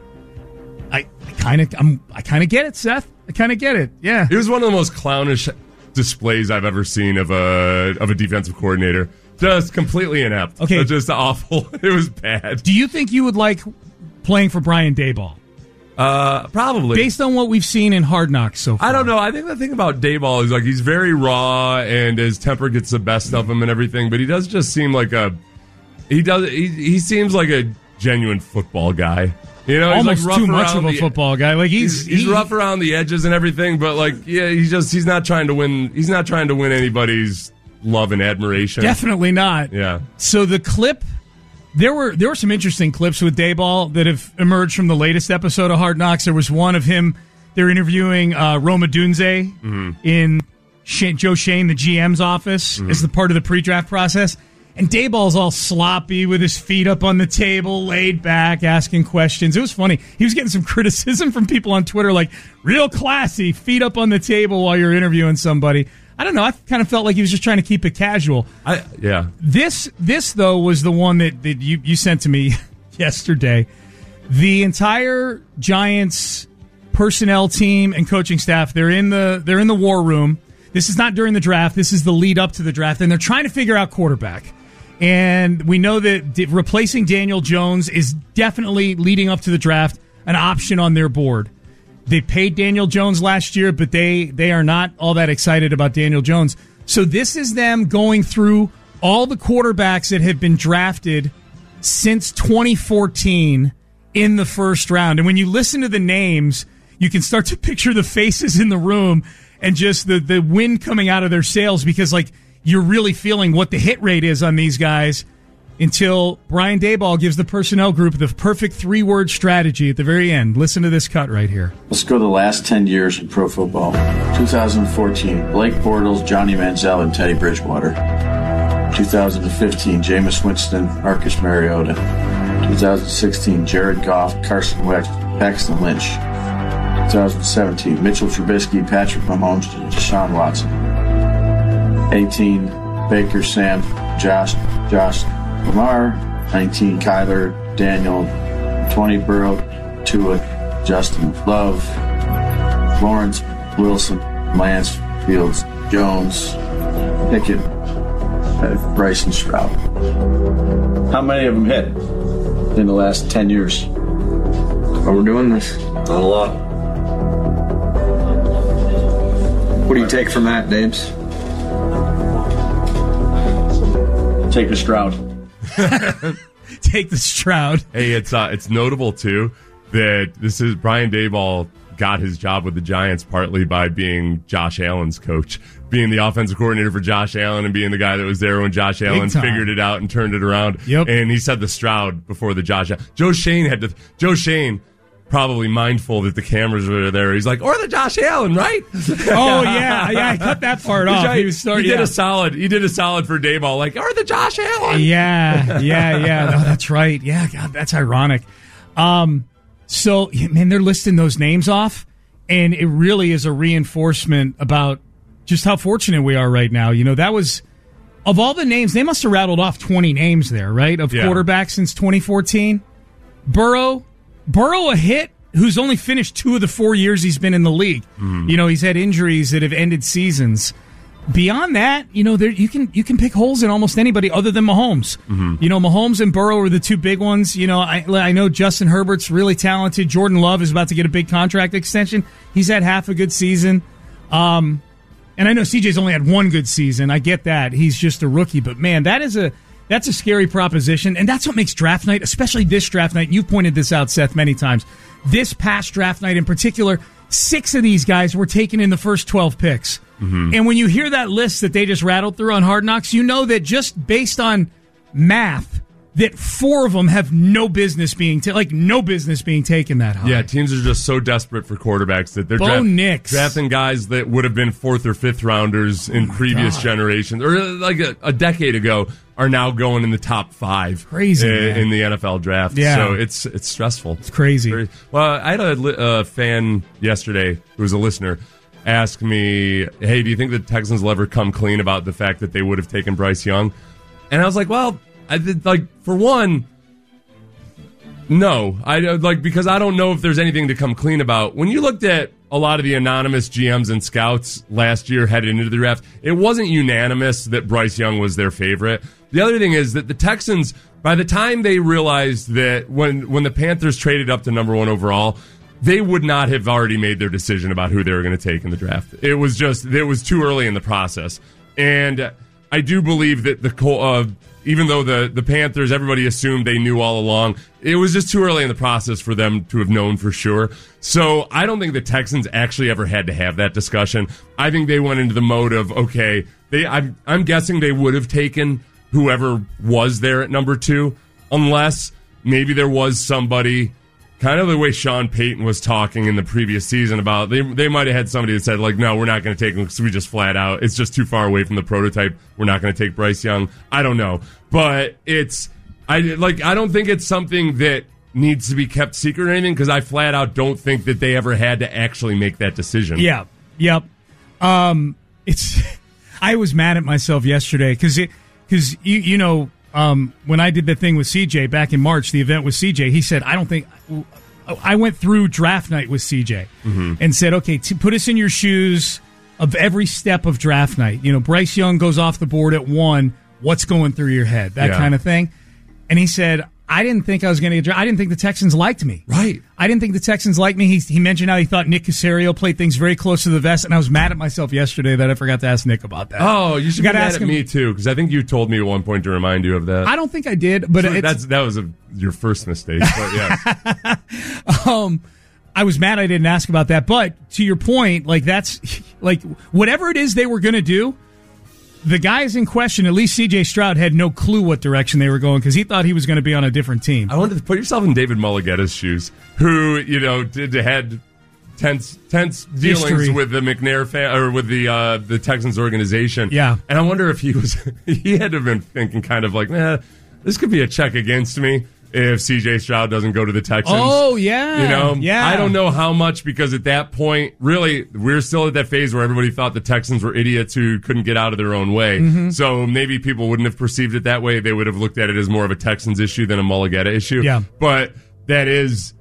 I kind of I'm I kind of get it, Seth. I kind of get it. Yeah. He was one of the most clownish displays I've ever seen of a of a defensive coordinator. Just completely inept. Okay. Just awful. It was bad. Do you think you would like playing for Brian Daboll? Uh, probably. Based on what we've seen in Hard Knocks so far. I don't know. I think the thing about Daboll is like he's very raw and his temper gets the best of him and everything, but he does just seem like a he does he, he seems like a genuine football guy. You know, he's almost like too much of a the, football guy. Like he's he's, he's he, rough around the edges and everything, but like yeah, he's just he's not trying to win. He's not trying to win anybody's love and admiration. Definitely not. Yeah. So the clip, there were there were some interesting clips with Daboll that have emerged from the latest episode of Hard Knocks. There was one of him. They're interviewing uh, Roma Dunze mm-hmm. in Sh- Joe Shane, the G M's office, mm-hmm. as the part of the pre-draft process. And Daboll's all sloppy with his feet up on the table, laid back, asking questions. It was funny. He was getting some criticism from people on Twitter, like, real classy, feet up on the table while you're interviewing somebody. I don't know. I kind of felt like he was just trying to keep it casual. I, yeah. This, this though, was the one that, that you, you sent to me yesterday. The entire Giants personnel team and coaching staff, they're in the they're in the war room. This is not during the draft. This is the lead up to the draft, and they're trying to figure out quarterback. And we know that d- replacing Daniel Jones is definitely, leading up to the draft, an option on their board. They paid Daniel Jones last year, but they, they are not all that excited about Daniel Jones. So this is them going through all the quarterbacks that have been drafted since twenty fourteen in the first round. And when you listen to the names, you can start to picture the faces in the room and just the, the wind coming out of their sails, because, like, you're really feeling what the hit rate is on these guys until Brian Daboll gives the personnel group the perfect three-word strategy at the very end. Listen to this cut right here. Let's go the last ten years in pro football. two thousand fourteen, Blake Bortles, Johnny Manziel, and Teddy Bridgewater. two thousand fifteen, Jameis Winston, Marcus Mariota. two thousand sixteen, Jared Goff, Carson Wentz, Paxton Lynch. two thousand seventeen, Mitchell Trubisky, Patrick Mahomes, and Deshaun Watson. eighteen, Baker, Sam, Josh, Josh Lamar. nineteen, Kyler, Daniel. twenty, Burrow, Tua, Justin Love, Lawrence, Wilson, Lance, Fields, Jones, Pickett, uh, Bryson Stroud. How many of them hit in the last ten years? Oh, we're doing this. Not a lot. What do you take from that, Dames? Take the Stroud. Take the Stroud. Hey, it's uh, it's notable too that this is Brian Daboll got his job with the Giants partly by being Josh Allen's coach, being the offensive coordinator for Josh Allen and being the guy that was there when Josh Allen figured it out and turned it around. Yep. And he said the Stroud before the Josh. Joe Shane had to. Joe Shane. Probably mindful that the cameras were there. He's like, or the Josh Allen, right? Oh yeah, yeah. I cut that part off. He, was starting, he did yeah. a solid. He did a solid for Daboll. Like, or the Josh Allen. Yeah, yeah, yeah. No, that's right. Yeah, God, that's ironic. Um, so man, they're listing those names off, and it really is a reinforcement about just how fortunate we are right now. You know, that was of all the names, they must have rattled off twenty names there, right? Of yeah. quarterbacks since twenty fourteen. Burrow. Burrow a hit who's only finished two of the four years he's been in the league. Mm. You know, he's had injuries that have ended seasons. Beyond that, you know, there you can you can pick holes in almost anybody other than Mahomes. Mm-hmm. You know, Mahomes and Burrow are the two big ones. You know, I, I know Justin Herbert's really talented. Jordan Love is about to get a big contract extension. He's had half a good season. Um, and I know C J's only had one good season. I get that. He's just a rookie. But, man, that is a that's a scary proposition. And that's what makes draft night, especially this draft night. You've pointed this out, Seth, many times. This past draft night in particular, six of these guys were taken in the first twelve picks. Mm-hmm. And when you hear that list that they just rattled through on Hard Knocks, you know that just based on math, that four of them have no business being ta- like no business being taken that high. Yeah, teams are just so desperate for quarterbacks that they're Bo draft- Nix. drafting guys that would have been fourth or fifth rounders in oh previous God. generations, or like a, a decade ago, are now going in the top five. Crazy in, man. in the N F L draft. Yeah. So it's it's stressful. It's crazy. Very, well, I had a li- uh, fan yesterday who was a listener ask me, "Hey, do you think the Texans will ever come clean about the fact that they would have taken Bryce Young?" And I was like, "Well, I did, like for one." No, I like because I don't know if there's anything to come clean about. When you looked at a lot of the anonymous G Ms and scouts last year headed into the draft, it wasn't unanimous that Bryce Young was their favorite. The other thing is that the Texans, by the time they realized that when when the Panthers traded up to number one overall, they would not have already made their decision about who they were going to take in the draft. It was just it was too early in the process, and I do believe that the uh, even though the, the Panthers, everybody assumed they knew all along, it was just too early in the process for them to have known for sure. So I don't think the Texans actually ever had to have that discussion. I think they went into the mode of, okay, they I'm, I'm guessing they would have taken whoever was there at number two, unless maybe there was somebody, kind of the way Sean Payton was talking in the previous season about, they they might have had somebody that said, like, no, we're not going to take him because we just flat out, it's just too far away from the prototype. We're not going to take Bryce Young. I don't know. But it's, I like, I don't think it's something that needs to be kept secret or anything, because I flat out don't think that they ever had to actually make that decision. Yeah. Yep. Um, it's, I was mad at myself yesterday because it, because you, you know, Um, when I did the thing with C J back in March, the event with C J, he said, I don't think, I went through draft night with C J mm-hmm. and said, okay, t- put us in your shoes of every step of draft night. You know, Bryce Young goes off the board at one. What's going through your head? That yeah. kind of thing. And he said, I didn't think I was going to get drafted. I didn't think the Texans liked me. Right. I didn't think the Texans liked me. He, he mentioned how he thought Nick Caserio played things very close to the vest, and I was mad at myself yesterday that I forgot to ask Nick about that. Oh, you should be mad ask at him. me, too, because I think you told me at one point to remind you of that. I don't think I did, but so it's, that's that was a, your first mistake, but yeah. um, I was mad I didn't ask about that, but to your point, like that's like whatever it is they were going to do, the guys in question, at least C J Stroud, had no clue what direction they were going because he thought he was going to be on a different team. I wanted to put yourself in David Mulligetta's shoes, who, you know, did had tense tense dealings History. with the McNair fan, or with the uh, the Texans organization. Yeah. And I wonder if he was he had to have been thinking kind of like, eh, this could be a check against me if C J Stroud doesn't go to the Texans. Oh, yeah. You know? Yeah. I don't know how much, because at that point, really, we're still at that phase where everybody thought the Texans were idiots who couldn't get out of their own way. Mm-hmm. So maybe people wouldn't have perceived it that way. They would have looked at it as more of a Texans issue than a Mulligetta issue. Yeah. But that is,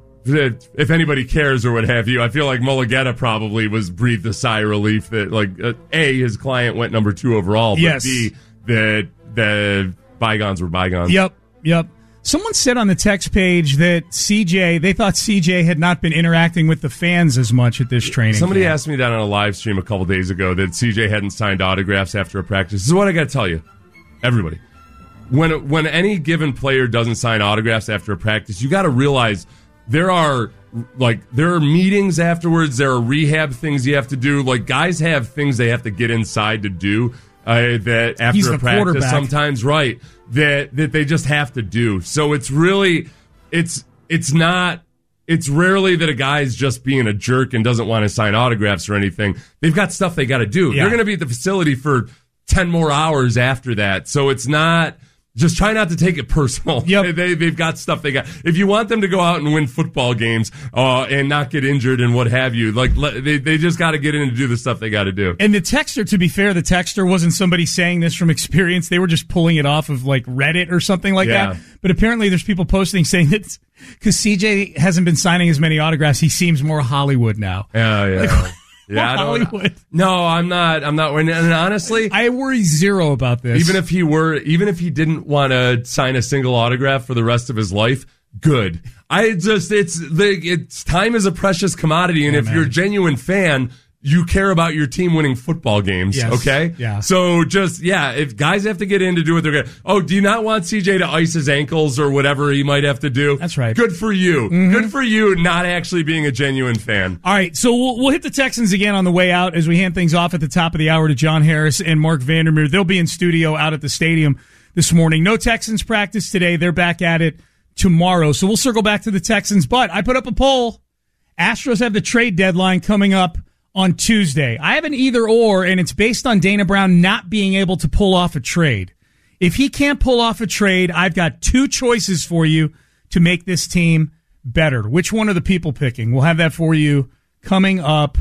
if anybody cares or what have you, I feel like Mulligetta probably was breathed a sigh of relief that, like, uh, A, his client went number two overall, but Yes. B, that the bygones were bygones. Yep, yep. Someone said on the text page that C J, they thought C J had not been interacting with the fans as much at this training. Somebody camp. asked me that on a live stream a couple days ago, that C J hadn't signed autographs after a practice. This is what I got to tell you, everybody. When when any given player doesn't sign autographs after a practice, you got to realize there are like there are meetings afterwards. There are rehab things you have to do. Like, guys have things they have to get inside to do uh, that after He's a the practice. quarterback. Sometimes, right? That that they just have to do. So it's really it's it's not. It's rarely that a guy's just being a jerk and doesn't want to sign autographs or anything. They've got stuff they got to do. Yeah. They're going to be at the facility for ten more hours after that. So it's not. Just try not to take it personal. Yep. They, they've got stuff they got. If you want them to go out and win football games uh, and not get injured and what have you, like let, they, they just got to get in and do the stuff they got to do. And the texter, to be fair, the texter wasn't somebody saying this from experience. They were just pulling it off of like Reddit or something like Yeah. that. But apparently there's people posting saying that because C J hasn't been signing as many autographs, he seems more Hollywood now. Yeah, yeah. Like, Yeah, I don't, Hollywood. No, I'm not. I'm not. And honestly, I worry zero about this. even if he were, even if he didn't want to sign a single autograph for the rest of his life, good. I just, it's the, it's time is a precious commodity, and Yeah, if man. you're a genuine fan, you care about your team winning football games. Yes. Okay. Yeah. So just yeah, if guys have to get in to do what they're gonna. Oh, do you not want C J to ice his ankles or whatever he might have to do? That's right. Good for you. Mhm. Good for you. Not actually being a genuine fan. All right, so we'll, we'll hit the Texans again on the way out as we hand things off at the top of the hour to John Harris and Mark Vandermeer. They'll be in studio out at the stadium this morning. No Texans practice today. They're back at it tomorrow. So we'll circle back to the Texans. But I put up a poll. Astros have the trade deadline coming up on Tuesday. I have an either or, and it's based on Dana Brown not being able to pull off a trade. If he can't pull off a trade, I've got two choices for you to make this team better. Which one are the people picking? We'll have that for you coming up.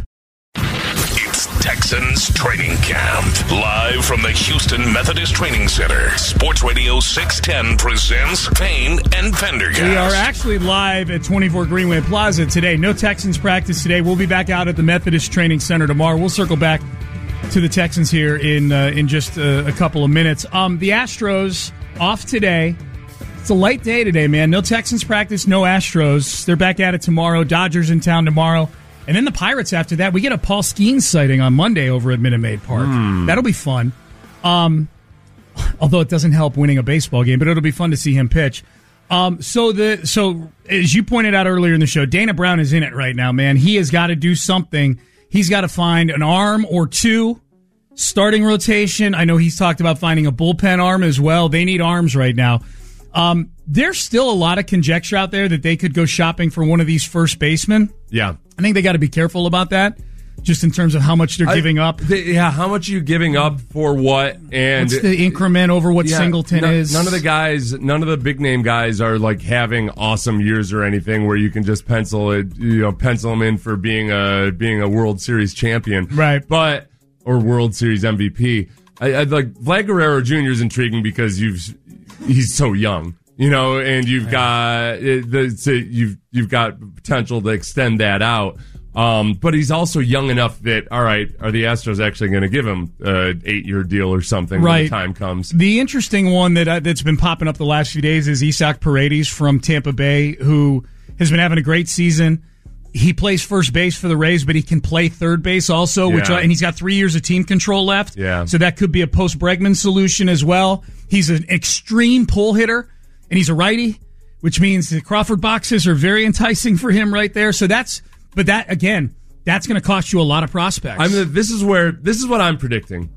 It's Texans Training Camp. Live from the Houston Methodist Training Center. Sports Radio six ten presents Payne and Pendergast. We are actually live at twenty-four Greenway Plaza today. No Texans practice today. We'll be back out at the Methodist Training Center tomorrow. We'll circle back to the Texans here in uh, in just a, a couple of minutes. Um, the Astros off today. It's a light day today, man. No Texans practice, no Astros. They're back at it tomorrow. Dodgers in town tomorrow. And then the Pirates after that. We get a Paul Skeens sighting on Monday over at Minute Maid Park. Mm. That'll be fun. Um, although it doesn't help winning a baseball game, but it'll be fun to see him pitch. Um, so the so as you pointed out earlier in the show, Dana Brown is in it right now, man. He has got to do something. He's got to find an arm or two, starting rotation. I know he's talked about finding a bullpen arm as well. They need arms right now. Um, there's still a lot of conjecture out there that they could go shopping for one of these first basemen. Yeah. I think they got to be careful about that, just in terms of how much they're I- giving up. They, yeah, how much are you giving up for what? And What's the increment over what Yeah, Singleton none, is? None of the guys, none of the big name guys are like having awesome years or anything where you can just pencil it, you know, pencil them in for being a being a World Series champion, right? But or World Series M V P. I, I like Vlad Guerrero Junior is intriguing because you've he's so young, you know, and you've got it, the, so you've you've got potential to extend that out. Um, but he's also young enough that, all right, are the Astros actually going to give him an eight-year deal or something Right. when the time comes? The interesting one that uh, that's been popping up the last few days is Isaac Paredes from Tampa Bay, who has been having a great season. He plays first base for the Rays, but he can play third base also, which Yeah. uh, and he's got three years of team control left. Yeah. So that could be a post-Bregman solution as well. He's an extreme pull hitter, and he's a righty, which means the Crawford boxes are very enticing for him right there. So that's, but that, again, that's going to cost you a lot of prospects. I mean, this is where this is what I'm predicting,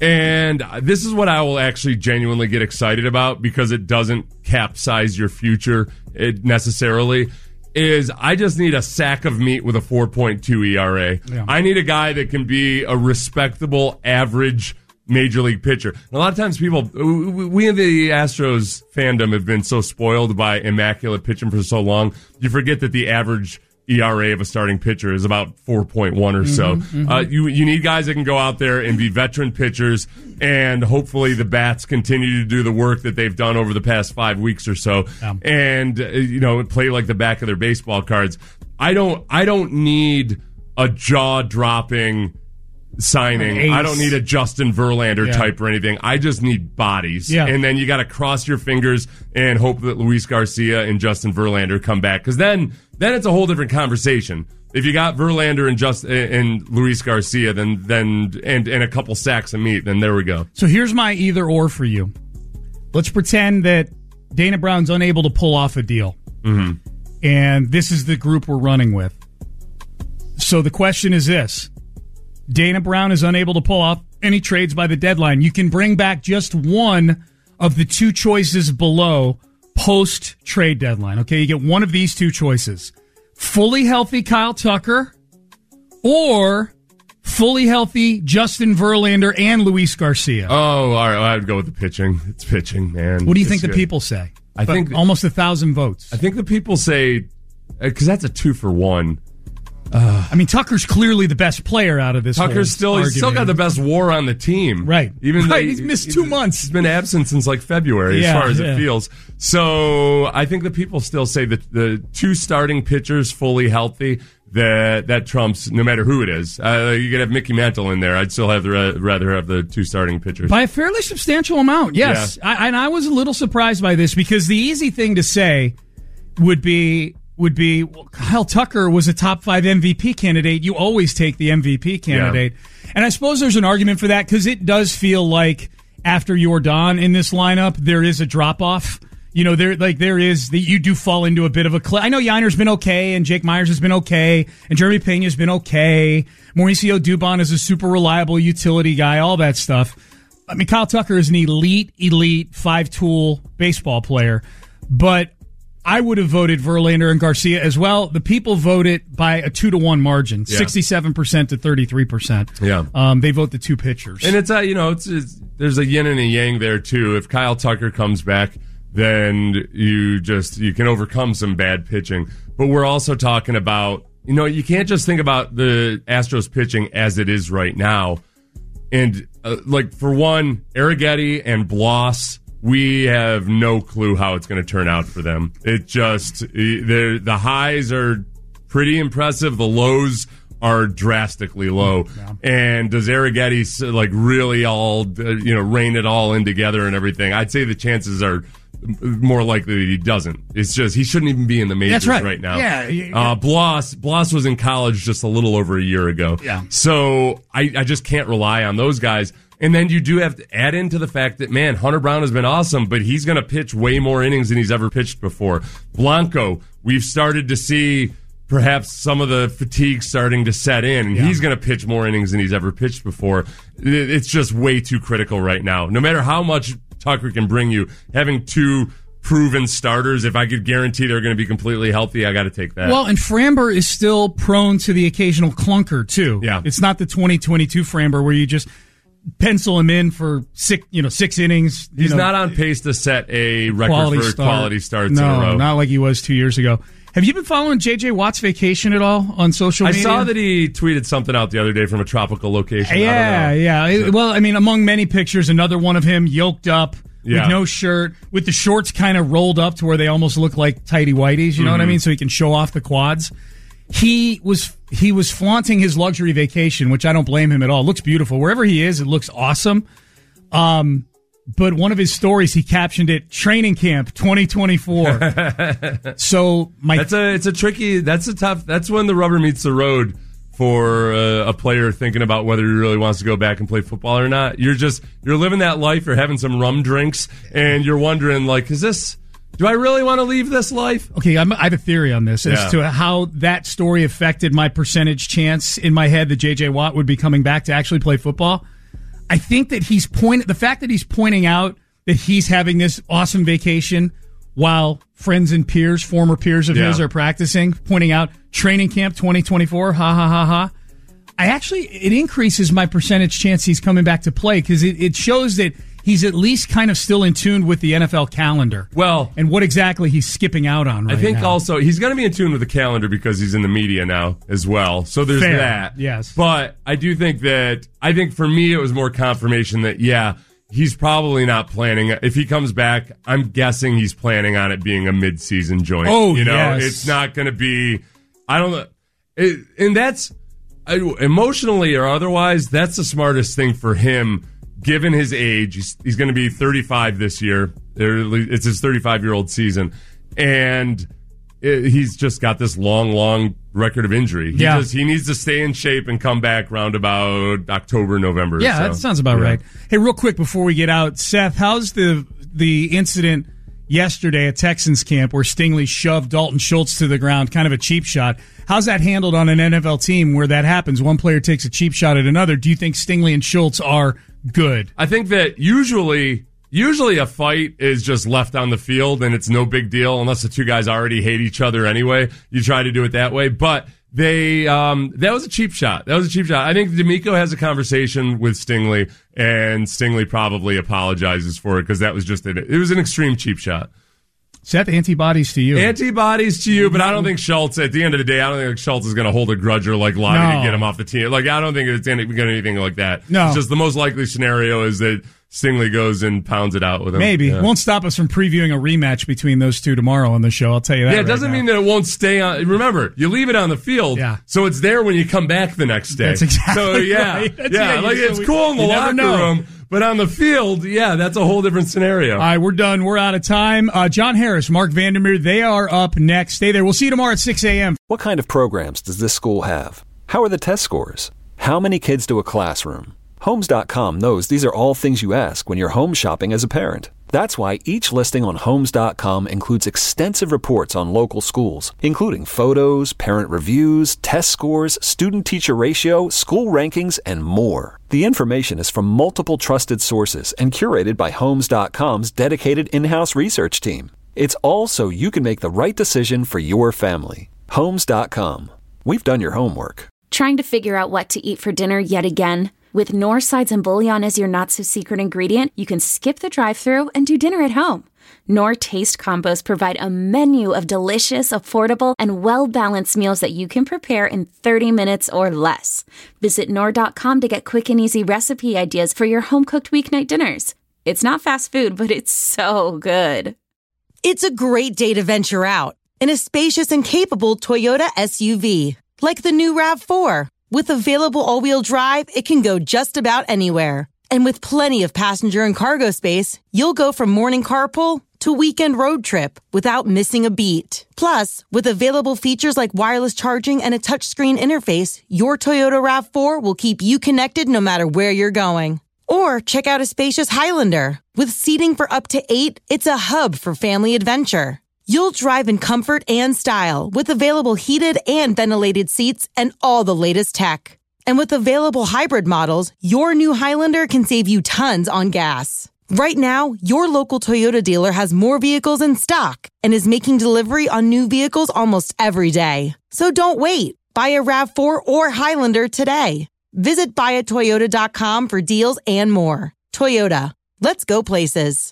and this is what I will actually genuinely get excited about because it doesn't capsize your future it necessarily. is I just need a sack of meat with a four point two E R A. Yeah. I need a guy that can be a respectable, average major league pitcher. And a lot of times people, we in the Astros fandom have been so spoiled by immaculate pitching for so long, you forget that the average E R A of a starting pitcher is about four point one or so. Mm-hmm, mm-hmm. Uh, you you need guys that can go out there and be veteran pitchers, and hopefully the bats continue to do the work that they've done over the past five weeks or so, Yeah. and uh, you know play like the back of their baseball cards. I don't I don't need a jaw dropping signing. Ace. I don't need a Justin Verlander Yeah. type or anything. I just need bodies. Yeah. And then you got to cross your fingers and hope that Luis Garcia and Justin Verlander come back. Because then, then it's a whole different conversation. If you got Verlander and just and Luis Garcia, then then and and a couple sacks of meat, then there we go. So here's my either or for you. Let's pretend that Dana Brown's unable to pull off a deal, Mm-hmm. and this is the group we're running with. So the question is this. Dana Brown is unable to pull off any trades by the deadline. You can bring back just one of the two choices below post-trade deadline. Okay, you get one of these two choices. Fully healthy Kyle Tucker or fully healthy Justin Verlander and Luis Garcia. Oh, all right. I would go with the pitching. It's pitching, man. What do you It's think the good. people say? I But think almost a thousand votes. I think the people say because that's a two for one. I mean, Tucker's clearly the best player out of this. Tucker's whole still he's still got argument. the best WAR on the team, Right. Even though Right, he's missed two months. He's been absent since like February, Yeah, as far as yeah. it feels. So I think the people still say that the two starting pitchers fully healthy. That that trumps no matter who it is. Uh, you could have Mickey Mantle in there. I'd still have the, rather have the two starting pitchers By a fairly substantial amount, yes. I, and I was a little surprised by this because the easy thing to say would be would be well, Kyle Tucker was a top five M V P candidate. You always take the M V P candidate, and I suppose there's an argument for that because it does feel like after Yordan in this lineup, there is a drop off. You know, there like there is that you do fall into a bit of a cliff. I know Yiner's been okay, and Jake Myers has been okay, and Jeremy Pena's been okay. Mauricio Dubon is a super reliable utility guy, all that stuff. I mean, Kyle Tucker is an elite, elite five-tool baseball player, but I would have voted Verlander and Garcia as well. The people voted by a two to one margin, Yeah. sixty-seven percent to thirty-three percent. Yeah. Um, they vote the two pitchers. And it's, uh, you know, it's, it's there's a yin and a yang there, too. If Kyle Tucker comes back, then you just, you can overcome some bad pitching. But we're also talking about, you know, you can't just think about the Astros pitching as it is right now. And, uh, like, for one, Arrighetti and Bloss, we have no clue how it's going to turn out for them. It just, the the highs are pretty impressive. The lows are drastically low. Yeah. And does Arrighetti like really all, uh, you know, rein it all in together and everything? I'd say the chances are more likely that he doesn't. It's just, he shouldn't even be in the majors That's right. now. Yeah, yeah. Uh, Bloss, Bloss was in college just a little over a year ago. Yeah. So I, I just can't rely on those guys. And then you do have to add into the fact that, man, Hunter Brown has been awesome, but he's going to pitch way more innings than he's ever pitched before. Blanco, we've started to see perhaps some of the fatigue starting to set in, and Yeah. he's going to pitch more innings than he's ever pitched before. It- It's just way too critical right now. No matter how much Tucker can bring you, having two proven starters, if I could guarantee they're going to be completely healthy, I got to take that. Well, and Framber is still prone to the occasional clunker, too. Yeah. It's not the twenty twenty-two Framber where you just pencil him in for six, you know, six innings. You he's know, not on pace to set a record quality for start. quality starts no, in a row. not like he was two years ago. Have you been following J J Watt's vacation at all on social I media? saw that he tweeted something out the other day from a tropical location. I Yeah, don't know. yeah. It- well, I mean, among many pictures, another one of him yoked up Yeah. with no shirt, with the shorts kind of rolled up to where they almost look like tighty whities. You know what I Mhm. mean? So he can show off the quads. He was he was flaunting his luxury vacation, which I don't blame him at all. It looks beautiful wherever he is. It looks awesome. Um, but one of his stories, he captioned it "Training Camp twenty twenty-four." So my that's a it's a tricky. That's a tough. That's when the rubber meets the road for uh, a player thinking about whether he really wants to go back and play football or not. You're just you're living that life. You're having some rum drinks, and you're wondering like, is this? Do I really want to leave this life? Okay, I'm, I have a theory on this as Yeah. to how that story affected my percentage chance in my head that J J Watt would be coming back to actually play football. I think that he's point the fact that he's pointing out that he's having this awesome vacation while friends and peers, former peers of Yeah. his, are practicing, pointing out training camp twenty twenty-four, ha ha ha ha. I actually, it increases my percentage chance he's coming back to play because it, it shows that he's at least kind of still in tune with the N F L calendar. Well, and what exactly he's skipping out on right I think now. also he's going to be in tune with the calendar because he's in the media now as well. So there's Fair, that. yes. But I do think that, I think for me it was more confirmation that, yeah, he's probably not planning. If he comes back, I'm guessing he's planning on it being a mid-season joint. Oh, you know, yes. It's not going to be, I don't know. It, and that's, I, emotionally or otherwise, that's the smartest thing for him. Given his age, he's, he's going to be thirty-five this year. It's his thirty-five-year-old season. And it, he's just got this long, long record of injury. He, Yeah. just, he needs to stay in shape and come back round about October, November. Yeah, so, that sounds about yeah. right. Hey, real quick before we get out, Seth, how's the the incident yesterday at Texans camp where Stingley shoved Dalton Schultz to the ground, kind of a cheap shot? How's that handled on an N F L team where that happens? One player takes a cheap shot at another. Do you think Stingley and Schultz are good? I think that usually usually a fight is just left on the field and it's no big deal unless the two guys already hate each other anyway. You try to do it that way. But they um, that was a cheap shot. That was a cheap shot. I think D'Amico has a conversation with Stingley, and Stingley probably apologizes for it because that was just it. It was an extreme cheap shot. Seth, antibodies to you. Antibodies to you, but I don't think Schultz, at the end of the day, I don't think Schultz is going to hold a grudge or like lobby No. to get him off the team. Like, I don't think it's going to get anything like that. No. It's just the most likely scenario is that Stingley goes and pounds it out with him. Maybe. Yeah. Won't stop us from previewing a rematch between those two tomorrow on the show. I'll tell you that. Yeah, it right doesn't now. mean that it won't stay on. Remember, you leave it on the field, Yeah. so it's there when you come back the next day. That's exactly so, yeah, right. That's- yeah, yeah, you- like so it's we- cool in the you never locker know. room, but on the field, yeah, that's a whole different scenario. All right, we're done. We're out of time. Uh, John Harris, Mark Vandermeer, they are up next. Stay there. We'll see you tomorrow at six a.m. What kind of programs does this school have? How are the test scores? How many kids do a classroom? Homes dot com knows these are all things you ask when you're home shopping as a parent. That's why each listing on Homes dot com includes extensive reports on local schools, including photos, parent reviews, test scores, student-teacher ratio, school rankings, and more. The information is from multiple trusted sources and curated by Homes dot com's dedicated in-house research team. It's all so you can make the right decision for your family. Homes dot com. We've done your homework. Trying to figure out what to eat for dinner yet again? With Knorr sides and bouillon as your not-so-secret ingredient, you can skip the drive-thru and do dinner at home. Knorr Taste Combos provide a menu of delicious, affordable, and well-balanced meals that you can prepare in thirty minutes or less. Visit Knorr dot com to get quick and easy recipe ideas for your home-cooked weeknight dinners. It's not fast food, but it's so good. It's a great day to venture out in a spacious and capable Toyota S U V, like the new RAV four. With available all-wheel drive, it can go just about anywhere. And with plenty of passenger and cargo space, you'll go from morning carpool to weekend road trip without missing a beat. Plus, with available features like wireless charging and a touchscreen interface, your Toyota RAV four will keep you connected no matter where you're going. Or check out a spacious Highlander. With seating for up to eight, it's a hub for family adventure. You'll drive in comfort and style with available heated and ventilated seats and all the latest tech. And with available hybrid models, your new Highlander can save you tons on gas. Right now, your local Toyota dealer has more vehicles in stock and is making delivery on new vehicles almost every day. So don't wait. Buy a RAV four or Highlander today. Visit buy a toyota dot com for deals and more. Toyota. Let's go places.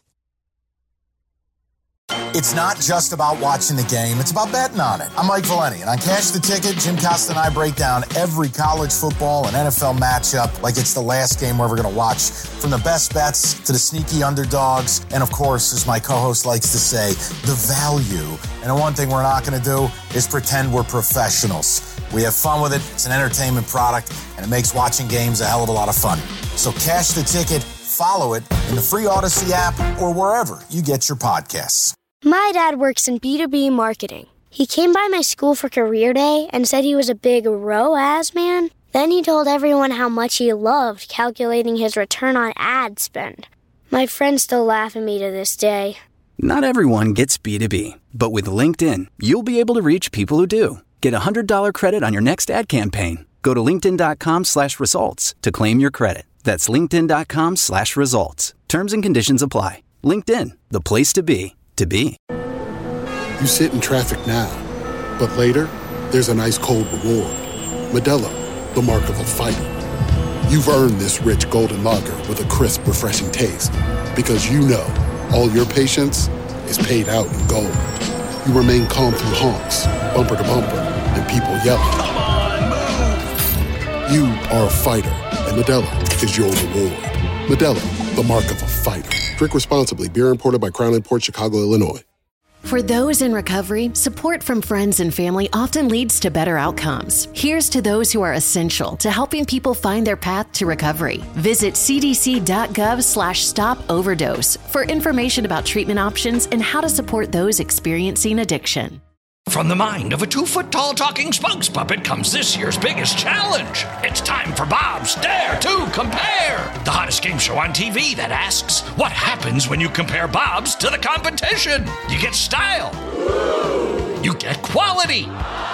It's not just about watching the game, it's about betting on it. I'm Mike Valeni, and on Cash the Ticket, Jim Costa and I break down every college football and N F L matchup like it's the last game we're ever going to watch. From the best bets to the sneaky underdogs, and of course, as my co-host likes to say, the value. And the one thing we're not going to do is pretend we're professionals. We have fun with it, it's an entertainment product, and it makes watching games a hell of a lot of fun. So Cash the Ticket, follow it in the free Odyssey app or wherever you get your podcasts. My dad works in B two B marketing. He came by my school for career day and said he was a big R O A S man. Then he told everyone how much he loved calculating his return on ad spend. My friends still laugh at me to this day. Not everyone gets B two B, but with LinkedIn, you'll be able to reach people who do. Get a one hundred dollars credit on your next ad campaign. Go to linkedin.com slash results to claim your credit. That's linkedin.com slash results. Terms and conditions apply. LinkedIn, the place to be, to be. You sit in traffic now, but later, there's an ice cold reward. Modelo, the mark of a fighter. You've earned this rich golden lager with a crisp, refreshing taste. Because you know, all your patience is paid out in gold. You remain calm through honks, bumper to bumper, and people yelling. Come on, move! You are a fighter, and Modelo is your reward. Modelo, the mark of a fighter. Drink responsibly. Beer imported by Crown Imports, Chicago, Illinois. For those in recovery, support from friends and family often leads to better outcomes. Here's to those who are essential to helping people find their path to recovery. Visit cdc.gov slash stop overdose for information about treatment options and how to support those experiencing addiction. From the mind of a two-foot-tall talking spokes puppet comes this year's biggest challenge. It's time for Bob's Dare to Compare, the hottest game show on T V that asks, what happens when you compare Bob's to the competition? You get style. You get quality.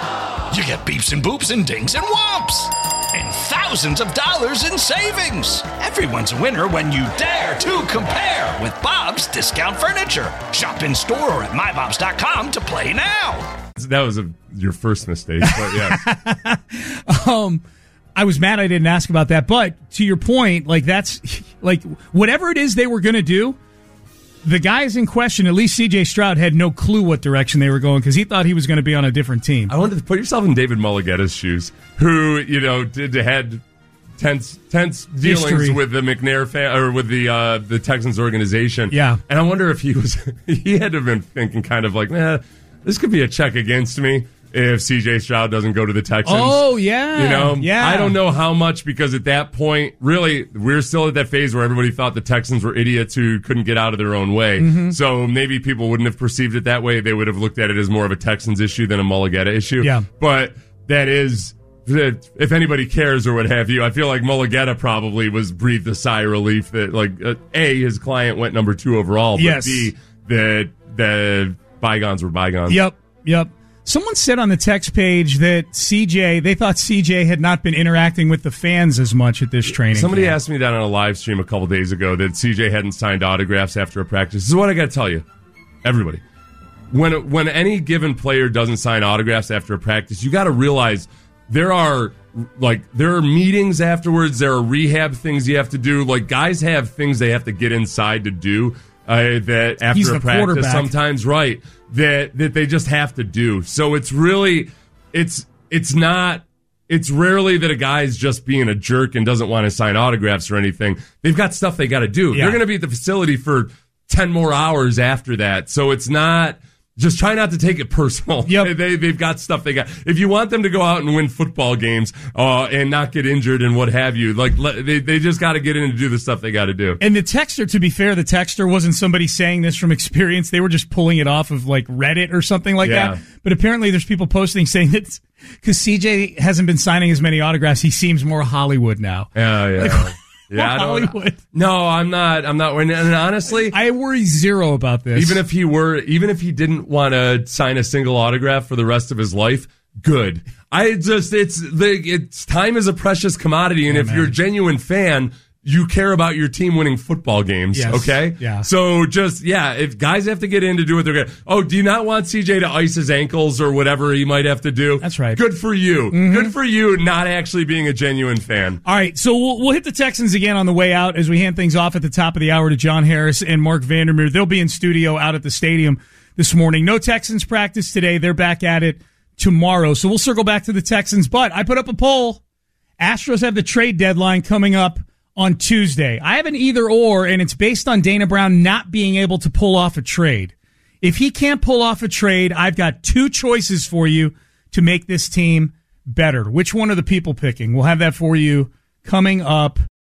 You get beeps and boops and dings and whomps. And thousands of dollars in savings. Everyone's a winner when you dare to compare with Bob's Discount Furniture. Shop in store or at my bobs dot com to play now. That was a, your first mistake, but yeah. um, I was mad I didn't ask about that, but to your point, like that's like whatever it is they were going to do, the guys in question, at least C J Stroud, had no clue what direction they were going because he thought he was going to be on a different team. I wanted to put yourself in David Mulligetta's shoes, who you know did had tense tense dealings History. with the McNair fan, or with the uh, the Texans organization. Yeah, and I wonder if he was he had to have been thinking kind of like, nah, this could be a check against me if C J Stroud doesn't go to the Texans. Oh, yeah. You know? Yeah. I don't know how much, because at that point, really, we're still at that phase where everybody thought the Texans were idiots who couldn't get out of their own way. Mm-hmm. So maybe people wouldn't have perceived it that way. They would have looked at it as more of a Texans issue than a Mulligetta issue. Yeah. But that is, if anybody cares or what have you, I feel like Mulligetta probably was breathed a sigh of relief that, like, uh, A, his client went number two overall, but yes. B, that the bygones were bygones. Yep, yep. Someone said on the text page that C J, they thought C J had not been interacting with the fans as much at this training Somebody camp. asked me that on a live stream a couple days ago, that C J hadn't signed autographs after a practice. This is what I got to tell you, everybody. When when any given player doesn't sign autographs after a practice, you got to realize there are like there are meetings afterwards. There are rehab things you have to do. Like, guys have things they have to get inside to do uh, that after He's a the practice. quarterback. Sometimes, right? That that they just have to do. So it's really it's it's not. It's rarely that a guy's just being a jerk and doesn't want to sign autographs or anything. They've got stuff they got to do. Yeah. They're going to be at the facility for ten more hours after that. So it's not. Just try not to take it personal. Yep. They, they've got stuff they got. If you want them to go out and win football games uh, and not get injured and what have you, like let, they, they just got to get in and do the stuff they got to do. And the texter, to be fair, the texter wasn't somebody saying this from experience. They were just pulling it off of like Reddit or something like Yeah. that. But apparently there's people posting saying that because C J hasn't been signing as many autographs, he seems more Hollywood now. Yeah, yeah. Like, Yeah, I don't, Hollywood. No, I'm not. I'm not. And honestly, I worry zero about this. even if he were, even if he didn't want to sign a single autograph for the rest of his life, good. I just, it's like, it's time is a precious commodity, and Yeah, if man. you're a genuine fan, you care about your team winning football games. Yes. Okay. Yeah. So just yeah, if guys have to get in to do what they're gonna. Oh, do you not want C J to ice his ankles or whatever he might have to do? That's right. Good for you. Mm-hmm. Good for you. Not actually being a genuine fan. All right, so we'll, we'll hit the Texans again on the way out as we hand things off at the top of the hour to John Harris and Mark Vandermeer. They'll be in studio out at the stadium this morning. No Texans practice today. They're back at it tomorrow. So we'll circle back to the Texans. But I put up a poll. Astros have the trade deadline coming up on Tuesday. I have an either or, and it's based on Dana Brown not being able to pull off a trade. If he can't pull off a trade, I've got two choices for you to make this team better. Which one are the people picking? We'll have that for you coming up.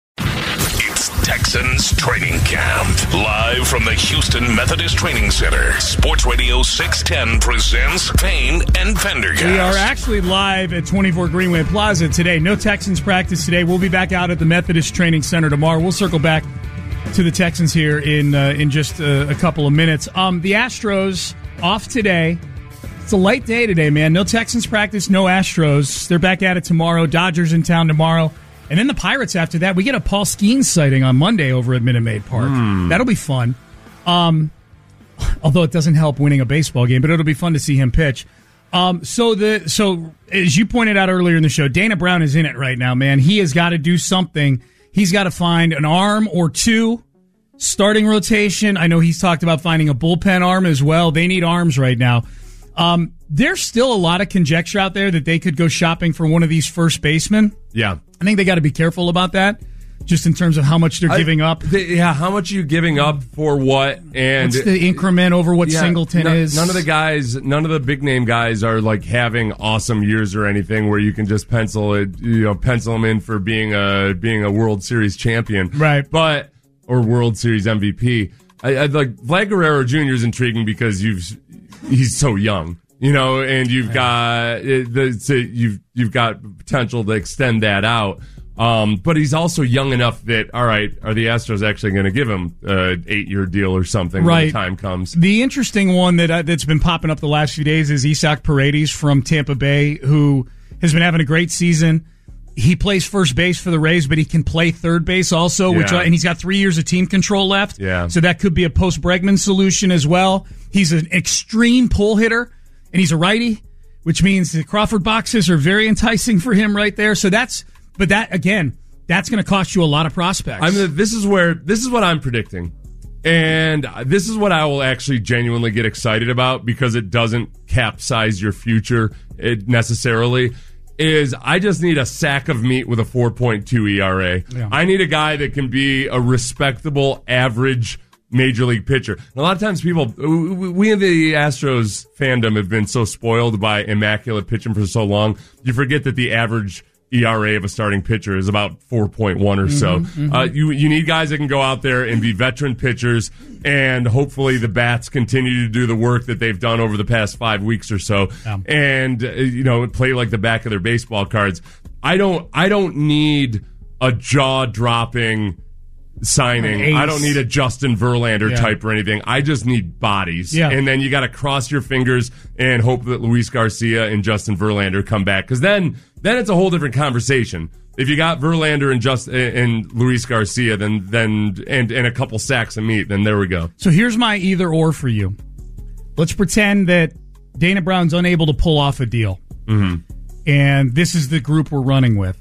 It's Texans Training Camp. Live from the Houston Methodist Training Center. Sports Radio six ten presents Payne and Pendergast. We are actually live at twenty-four Greenway Plaza today. No Texans practice today. We'll be back out at the Methodist Training Center tomorrow. We'll circle back to the Texans here in uh, in just a, a couple of minutes. Um, the Astros off today. It's a light day today, man. No Texans practice, no Astros. They're back at it tomorrow. Dodgers in town tomorrow. And then the Pirates after that. We get a Paul Skeens sighting on Monday over at Minute Maid Park. Mm. That'll be fun. Um, although it doesn't help winning a baseball game, but it'll be fun to see him pitch. Um, so the so as you pointed out earlier in the show, Dana Brown is in it right now, man. He has got to do something. He's got to find an arm or two, starting rotation. I know he's talked about finding a bullpen arm as well. They need arms right now. Um, there's still a lot of conjecture out there that they could go shopping for one of these first basemen. Yeah. I think they got to be careful about that, just in terms of how much they're I, giving up. They, yeah, how much are you giving up for what? And what's the increment over what yeah, Singleton no, is? None of the guys, none of the big name guys are like having awesome years or anything where you can just pencil it, you know, pencil them in for being a being a World Series champion, right? But or World Series M V P. I, I like Vlad Guerrero Junior is intriguing because you've he's so young. You know, and you've got the so you've you've got potential to extend that out. Um, but he's also young enough that, all right, are the Astros actually going to give him an eight-year deal or something right. when the time comes? The interesting one that uh, that's been popping up the last few days is Isaac Paredes from Tampa Bay, who has been having a great season. He plays first base for the Rays, but he can play third base also, which Yeah. uh, and he's got three years of team control left. Yeah. So that could be a post-Bregman solution as well. He's an extreme pull hitter. And he's a righty, which means the Crawford boxes are very enticing for him right there. So that's, but that, again, that's going to cost you a lot of prospects. I mean, this is where, this is what I'm predicting. And this is what I will actually genuinely get excited about because it doesn't capsize your future it necessarily, is I just need a sack of meat with a four point two E R A. Yeah. I need a guy that can be a respectable, average major league pitcher. And a lot of times people, we in the Astros fandom have been so spoiled by immaculate pitching for so long, you forget that the average E R A of a starting pitcher is about four point one or so. Mm-hmm, mm-hmm. Uh, you you need guys that can go out there and be veteran pitchers, and hopefully the bats continue to do the work that they've done over the past five weeks or so, Yeah. and uh, you know play like the back of their baseball cards. I don't I don't need a jaw dropping signing. Ace. I don't need a Justin Verlander Yeah. type or anything. I just need bodies. Yeah. And then you got to cross your fingers and hope that Luis Garcia and Justin Verlander come back. Because then, then it's a whole different conversation. If you got Verlander and just and Luis Garcia, then then and and a couple sacks of meat, then there we go. So here's my either or for you. Let's pretend that Dana Brown's unable to pull off a deal. Mm-hmm. And this is the group we're running with.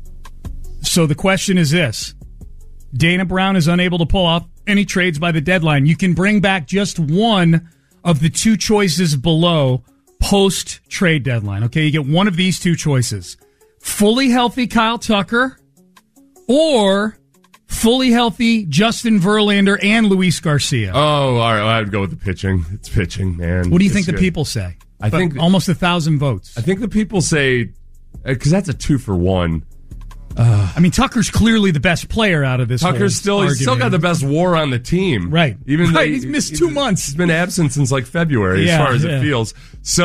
So the question is this. Dana Brown is unable to pull off any trades by the deadline. You can bring back just one of the two choices below post-trade deadline. Okay, you get one of these two choices. Fully healthy Kyle Tucker or fully healthy Justin Verlander and Luis Garcia. Oh, all right. I would go with the pitching. It's pitching, man. What do you It's think good. the people say? I But think almost a thousand votes. I think the people say because that's a two for one. Uh, I mean, Tucker's clearly the best player out of this. Tucker's still he's still got the best WAR on the team, right? Even right, though he's missed two months. He's been absent since like February, Yeah, as far as yeah. it feels.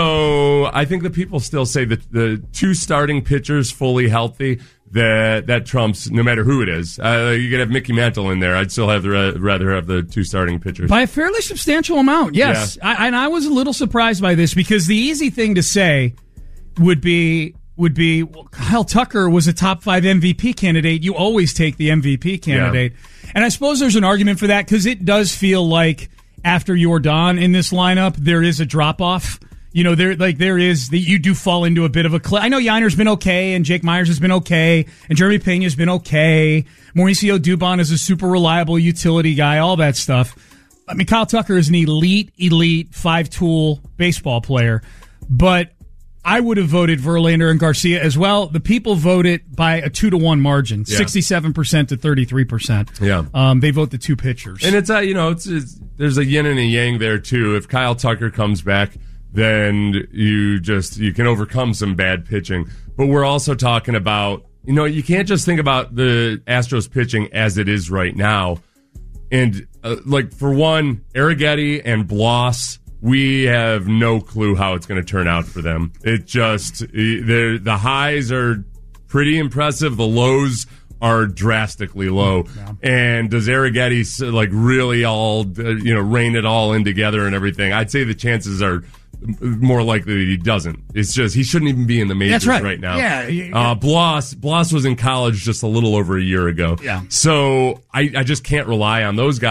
So I think the people still say that the two starting pitchers fully healthy. That that trumps no matter who it is. Uh, you could have Mickey Mantle in there. I'd still have the, rather have the two starting pitchers by a fairly substantial amount. Yes, Yeah. I, and I was a little surprised by this because the easy thing to say would be. Would be well, Kyle Tucker was a top five M V P candidate. You always take the M V P candidate, yeah. And I suppose there's an argument for that because it does feel like after Yordan in this lineup, there is a drop off. You know, there like there is that you do fall into a bit of a cliff. I know Yiner's been okay, and Jake Myers has been okay, and Jeremy Pena's been okay. Mauricio Dubon is a super reliable utility guy. All that stuff. I mean, Kyle Tucker is an elite, elite five tool baseball player, but. I would have voted Verlander and Garcia as well. The people voted by a two to one margin, Yeah. sixty-seven percent to thirty-three percent. Yeah. Um, they vote the two pitchers. And it's, uh, you know, it's, it's there's a yin and a yang there, too. If Kyle Tucker comes back, then you just, you can overcome some bad pitching. But we're also talking about, you know, you can't just think about the Astros pitching as it is right now. And, uh, like, for one, Arrighetti and Bloss, we have no clue how it's going to turn out for them. It just, the the highs are pretty impressive. The lows are drastically low. Yeah. And does Arrighetti like really all, you know, rein it all in together and everything? I'd say the chances are more likely that he doesn't. It's just, he shouldn't even be in the majors right. right now. Yeah. yeah. Uh, Bloss, Bloss was in college just a little over a year ago. Yeah. So I, I just can't rely on those guys.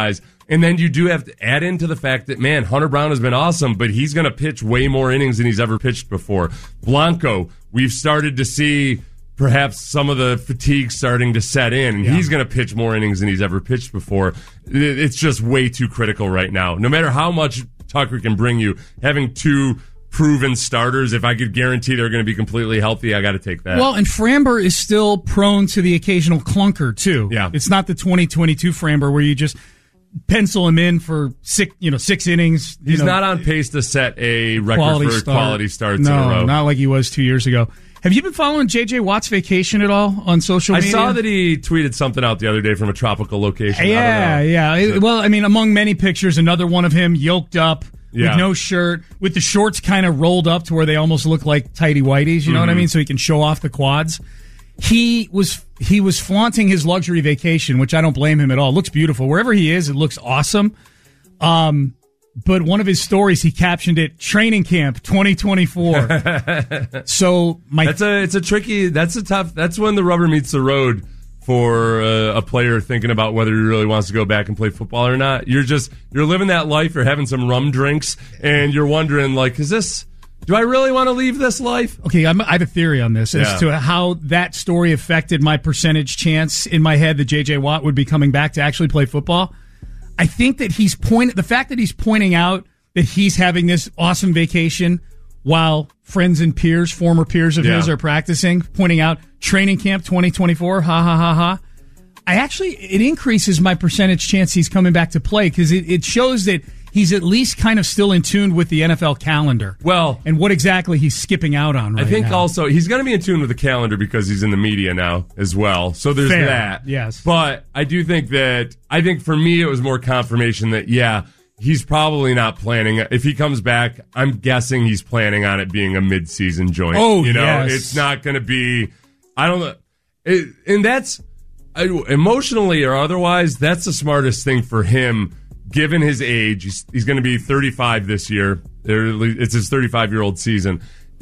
And then you do have to add into the fact that, man, Hunter Brown has been awesome, but he's going to pitch way more innings than he's ever pitched before. Blanco, we've started to see perhaps some of the fatigue starting to set in, and yeah. he's going to pitch more innings than he's ever pitched before. It's just way too critical right now. No matter how much Tucker can bring you, having two proven starters, if I could guarantee they're going to be completely healthy, I got to take that. Well, and Framber is still prone to the occasional clunker, too. Yeah. It's not the twenty twenty-two Framber where you just pencil him in for six, you know, six innings. He's you know, not on pace to set a record quality for start. quality starts no, in a row. Not like he was two years ago. Have you been following J J Watt's vacation at all on social media? I saw that he tweeted something out the other day from a tropical location. Yeah, yeah. It, well, I mean, among many pictures, another one of him yoked up yeah. with no shirt, with the shorts kind of rolled up to where they almost look like tighty whities. You know mm-hmm. what I mean? So he can show off the quads. He was he was flaunting his luxury vacation, which I don't blame him at all. It looks beautiful. Wherever he is, it looks awesome. Um, but one of his stories, he captioned it "Training Camp twenty twenty-four." So my that's a it's a tricky. That's a tough. That's when the rubber meets the road for uh, a player thinking about whether he really wants to go back and play football or not. You're just you're living that life. You're having some rum drinks, and you're wondering like, is this? Do I really want to leave this life? Okay, I'm, I have a theory on this yeah. as to how that story affected my percentage chance in my head that J J Watt would be coming back to actually play football. I think that he's point the fact that he's pointing out that he's having this awesome vacation while friends and peers, former peers of yeah. his, are practicing, pointing out training camp twenty twenty-four. Ha ha ha ha. I actually it increases my percentage chance he's coming back to play because it, it shows that he's at least kind of still in tune with the N F L calendar. Well, and what exactly he's skipping out on right I think now. also he's going to be in tune with the calendar because he's in the media now as well. So there's Fair. that. Yes. But I do think that, I think for me it was more confirmation that, yeah, he's probably not planning. If he comes back, I'm guessing he's planning on it being a mid-season joint. Oh, you know, yes. It's not going to be, I don't know. It, and that's, emotionally or otherwise, that's the smartest thing for him. Given his age, he's, he's going to be thirty-five this year. It's his thirty-five-year-old season.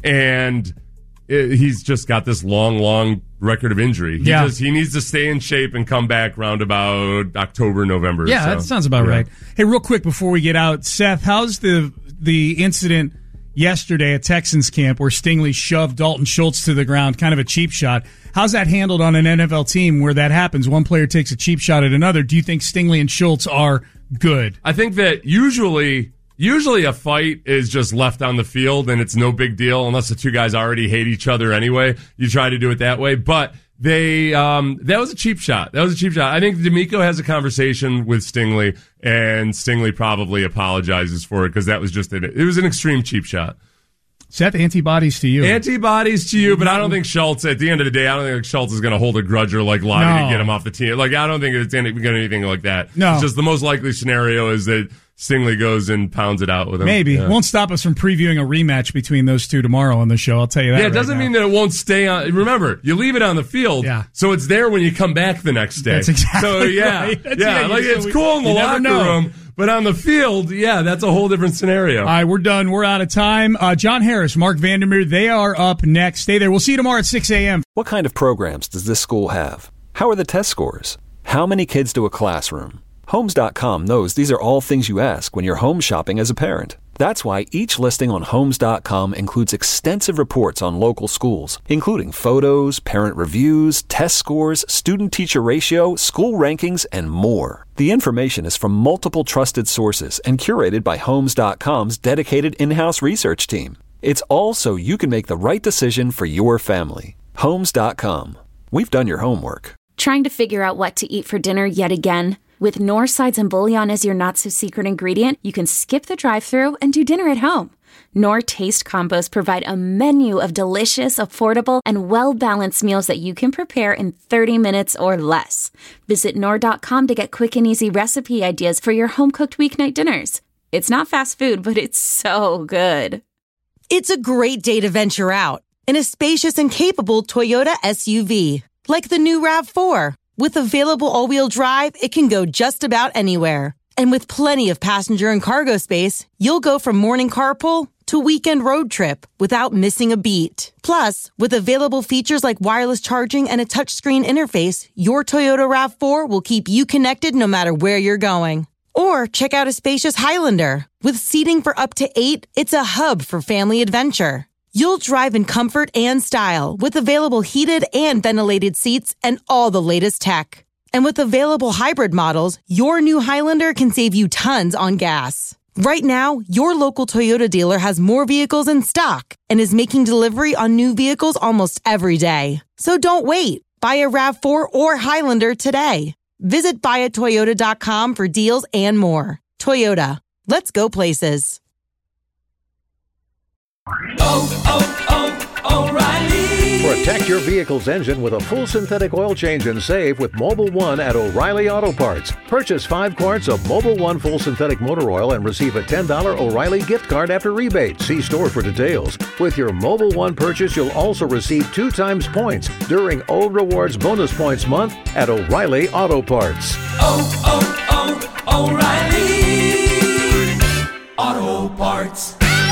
And it, he's just got this long, long record of injury. He, yeah. just, he needs to stay in shape and come back around about October, November. Yeah, so, that sounds about yeah. right. Hey, real quick before we get out, Seth, how's the the incident yesterday at Texans camp where Stingley shoved Dalton Schultz to the ground, kind of a cheap shot? How's that handled on an N F L team where that happens? One player takes a cheap shot at another. Do you think Stingley and Schultz are good? I think that usually usually a fight is just left on the field and it's no big deal unless the two guys already hate each other anyway. You try to do it that way. But they um, that was a cheap shot. That was a cheap shot. I think D'Amico has a conversation with Stingley, and Stingley probably apologizes for it because that was just an, it was an extreme cheap shot. Seth, antibodies to you. Antibodies to you, but I don't think Schultz, at the end of the day, I don't think Schultz is going to hold a grudge or like Lottie No. to get him off the team. Like, I don't think it's going to be anything like that. No. It's just the most likely scenario is that Stingley goes and pounds it out with him. Maybe. Yeah. Won't stop us from previewing a rematch between those two tomorrow on the show. I'll tell you that. Yeah, it right doesn't now. mean that it won't stay on. Remember, you leave it on the field, Yeah. so it's there when you come back the next day. That's exactly so, yeah, right. That's- yeah, yeah, like you- it's so we- cool in the you never locker know. room, but on the field, yeah, that's a whole different scenario. All right, we're done. We're out of time. Uh, John Harris, Mark Vandermeer, they are up next. Stay there. We'll see you tomorrow at six a.m. What kind of programs does this school have? How are the test scores? How many kids do a classroom? Homes dot com knows these are all things you ask when you're home shopping as a parent. That's why each listing on Homes dot com includes extensive reports on local schools, including photos, parent reviews, test scores, student-teacher ratio, school rankings, and more. The information is from multiple trusted sources and curated by Homes dot com's dedicated in-house research team. It's all so you can make the right decision for your family. Homes dot com. We've done your homework. Trying to figure out what to eat for dinner yet again? With Knorr sides and bouillon as your not-so-secret ingredient, you can skip the drive-thru and do dinner at home. Knorr Taste Combos provide a menu of delicious, affordable, and well-balanced meals that you can prepare in thirty minutes or less. Visit Knorr dot com to get quick and easy recipe ideas for your home-cooked weeknight dinners. It's not fast food, but it's so good. It's a great day to venture out in a spacious and capable Toyota S U V, like the new RAV four. With available all-wheel drive, it can go just about anywhere. And with plenty of passenger and cargo space, you'll go from morning carpool to weekend road trip without missing a beat. Plus, with available features like wireless charging and a touchscreen interface, your Toyota RAV four will keep you connected no matter where you're going. Or check out a spacious Highlander. With seating for up to eight, it's a hub for family adventure. You'll drive in comfort and style with available heated and ventilated seats and all the latest tech. And with available hybrid models, your new Highlander can save you tons on gas. Right now, your local Toyota dealer has more vehicles in stock and is making delivery on new vehicles almost every day. So don't wait. Buy a RAV four or Highlander today. Visit buy a toyota dot com for deals and more. Toyota, let's go places. Oh, oh, oh, O'Reilly. Protect your vehicle's engine with a full synthetic oil change and save with Mobil one at O'Reilly Auto Parts. Purchase five quarts of Mobil one full synthetic motor oil and receive a ten dollars O'Reilly gift card after rebate. See store for details. With your Mobil one purchase, you'll also receive two times points during O Rewards Bonus Points Month at O'Reilly Auto Parts. Oh, oh, oh, O'Reilly Auto Parts.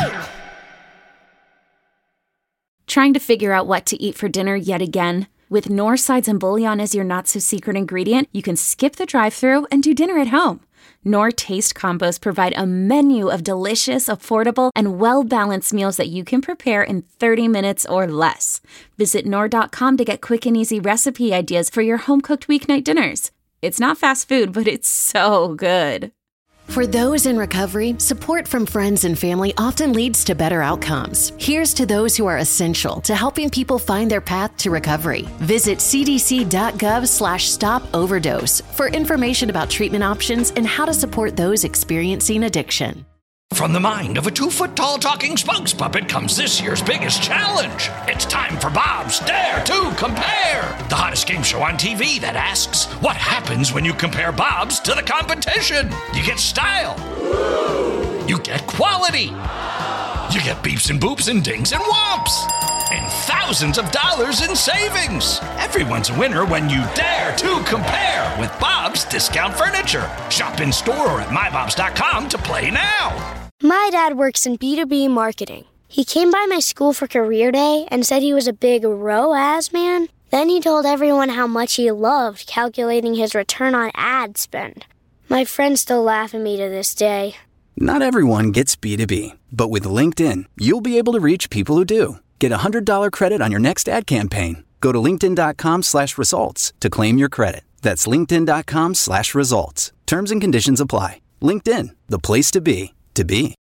Trying to figure out what to eat for dinner yet again? With Knorr sides and bouillon as your not-so-secret ingredient, you can skip the drive-thru and do dinner at home. Knorr Taste Combos provide a menu of delicious, affordable, and well-balanced meals that you can prepare in thirty minutes or less. Visit Knorr dot com to get quick and easy recipe ideas for your home-cooked weeknight dinners. It's not fast food, but it's so good. For those in recovery, support from friends and family often leads to better outcomes. Here's to those who are essential to helping people find their path to recovery. Visit c d c dot gov slash stop overdose for information about treatment options and how to support those experiencing addiction. From the mind of a two-foot-tall talking spokes puppet comes this year's biggest challenge. It's time for Bob's Dare to Compare, the hottest game show on T V that asks, what happens when you compare Bob's to the competition? You get style. You get quality. You get beeps and boops and dings and whomps. And thousands of dollars in savings. Everyone's a winner when you dare to compare with Bob's Discount Furniture. Shop in store or at my bobs dot com to play now. My dad works in B two B marketing. He came by my school for career day and said he was a big R O A S man. Then he told everyone how much he loved calculating his return on ad spend. My friends still laugh at me to this day. Not everyone gets B two B, but with LinkedIn, you'll be able to reach people who do. Get a one hundred dollars credit on your next ad campaign. Go to linkedin dot com slash results to claim your credit. That's linkedin dot com slash results. Terms and conditions apply. LinkedIn, the place to be, to be.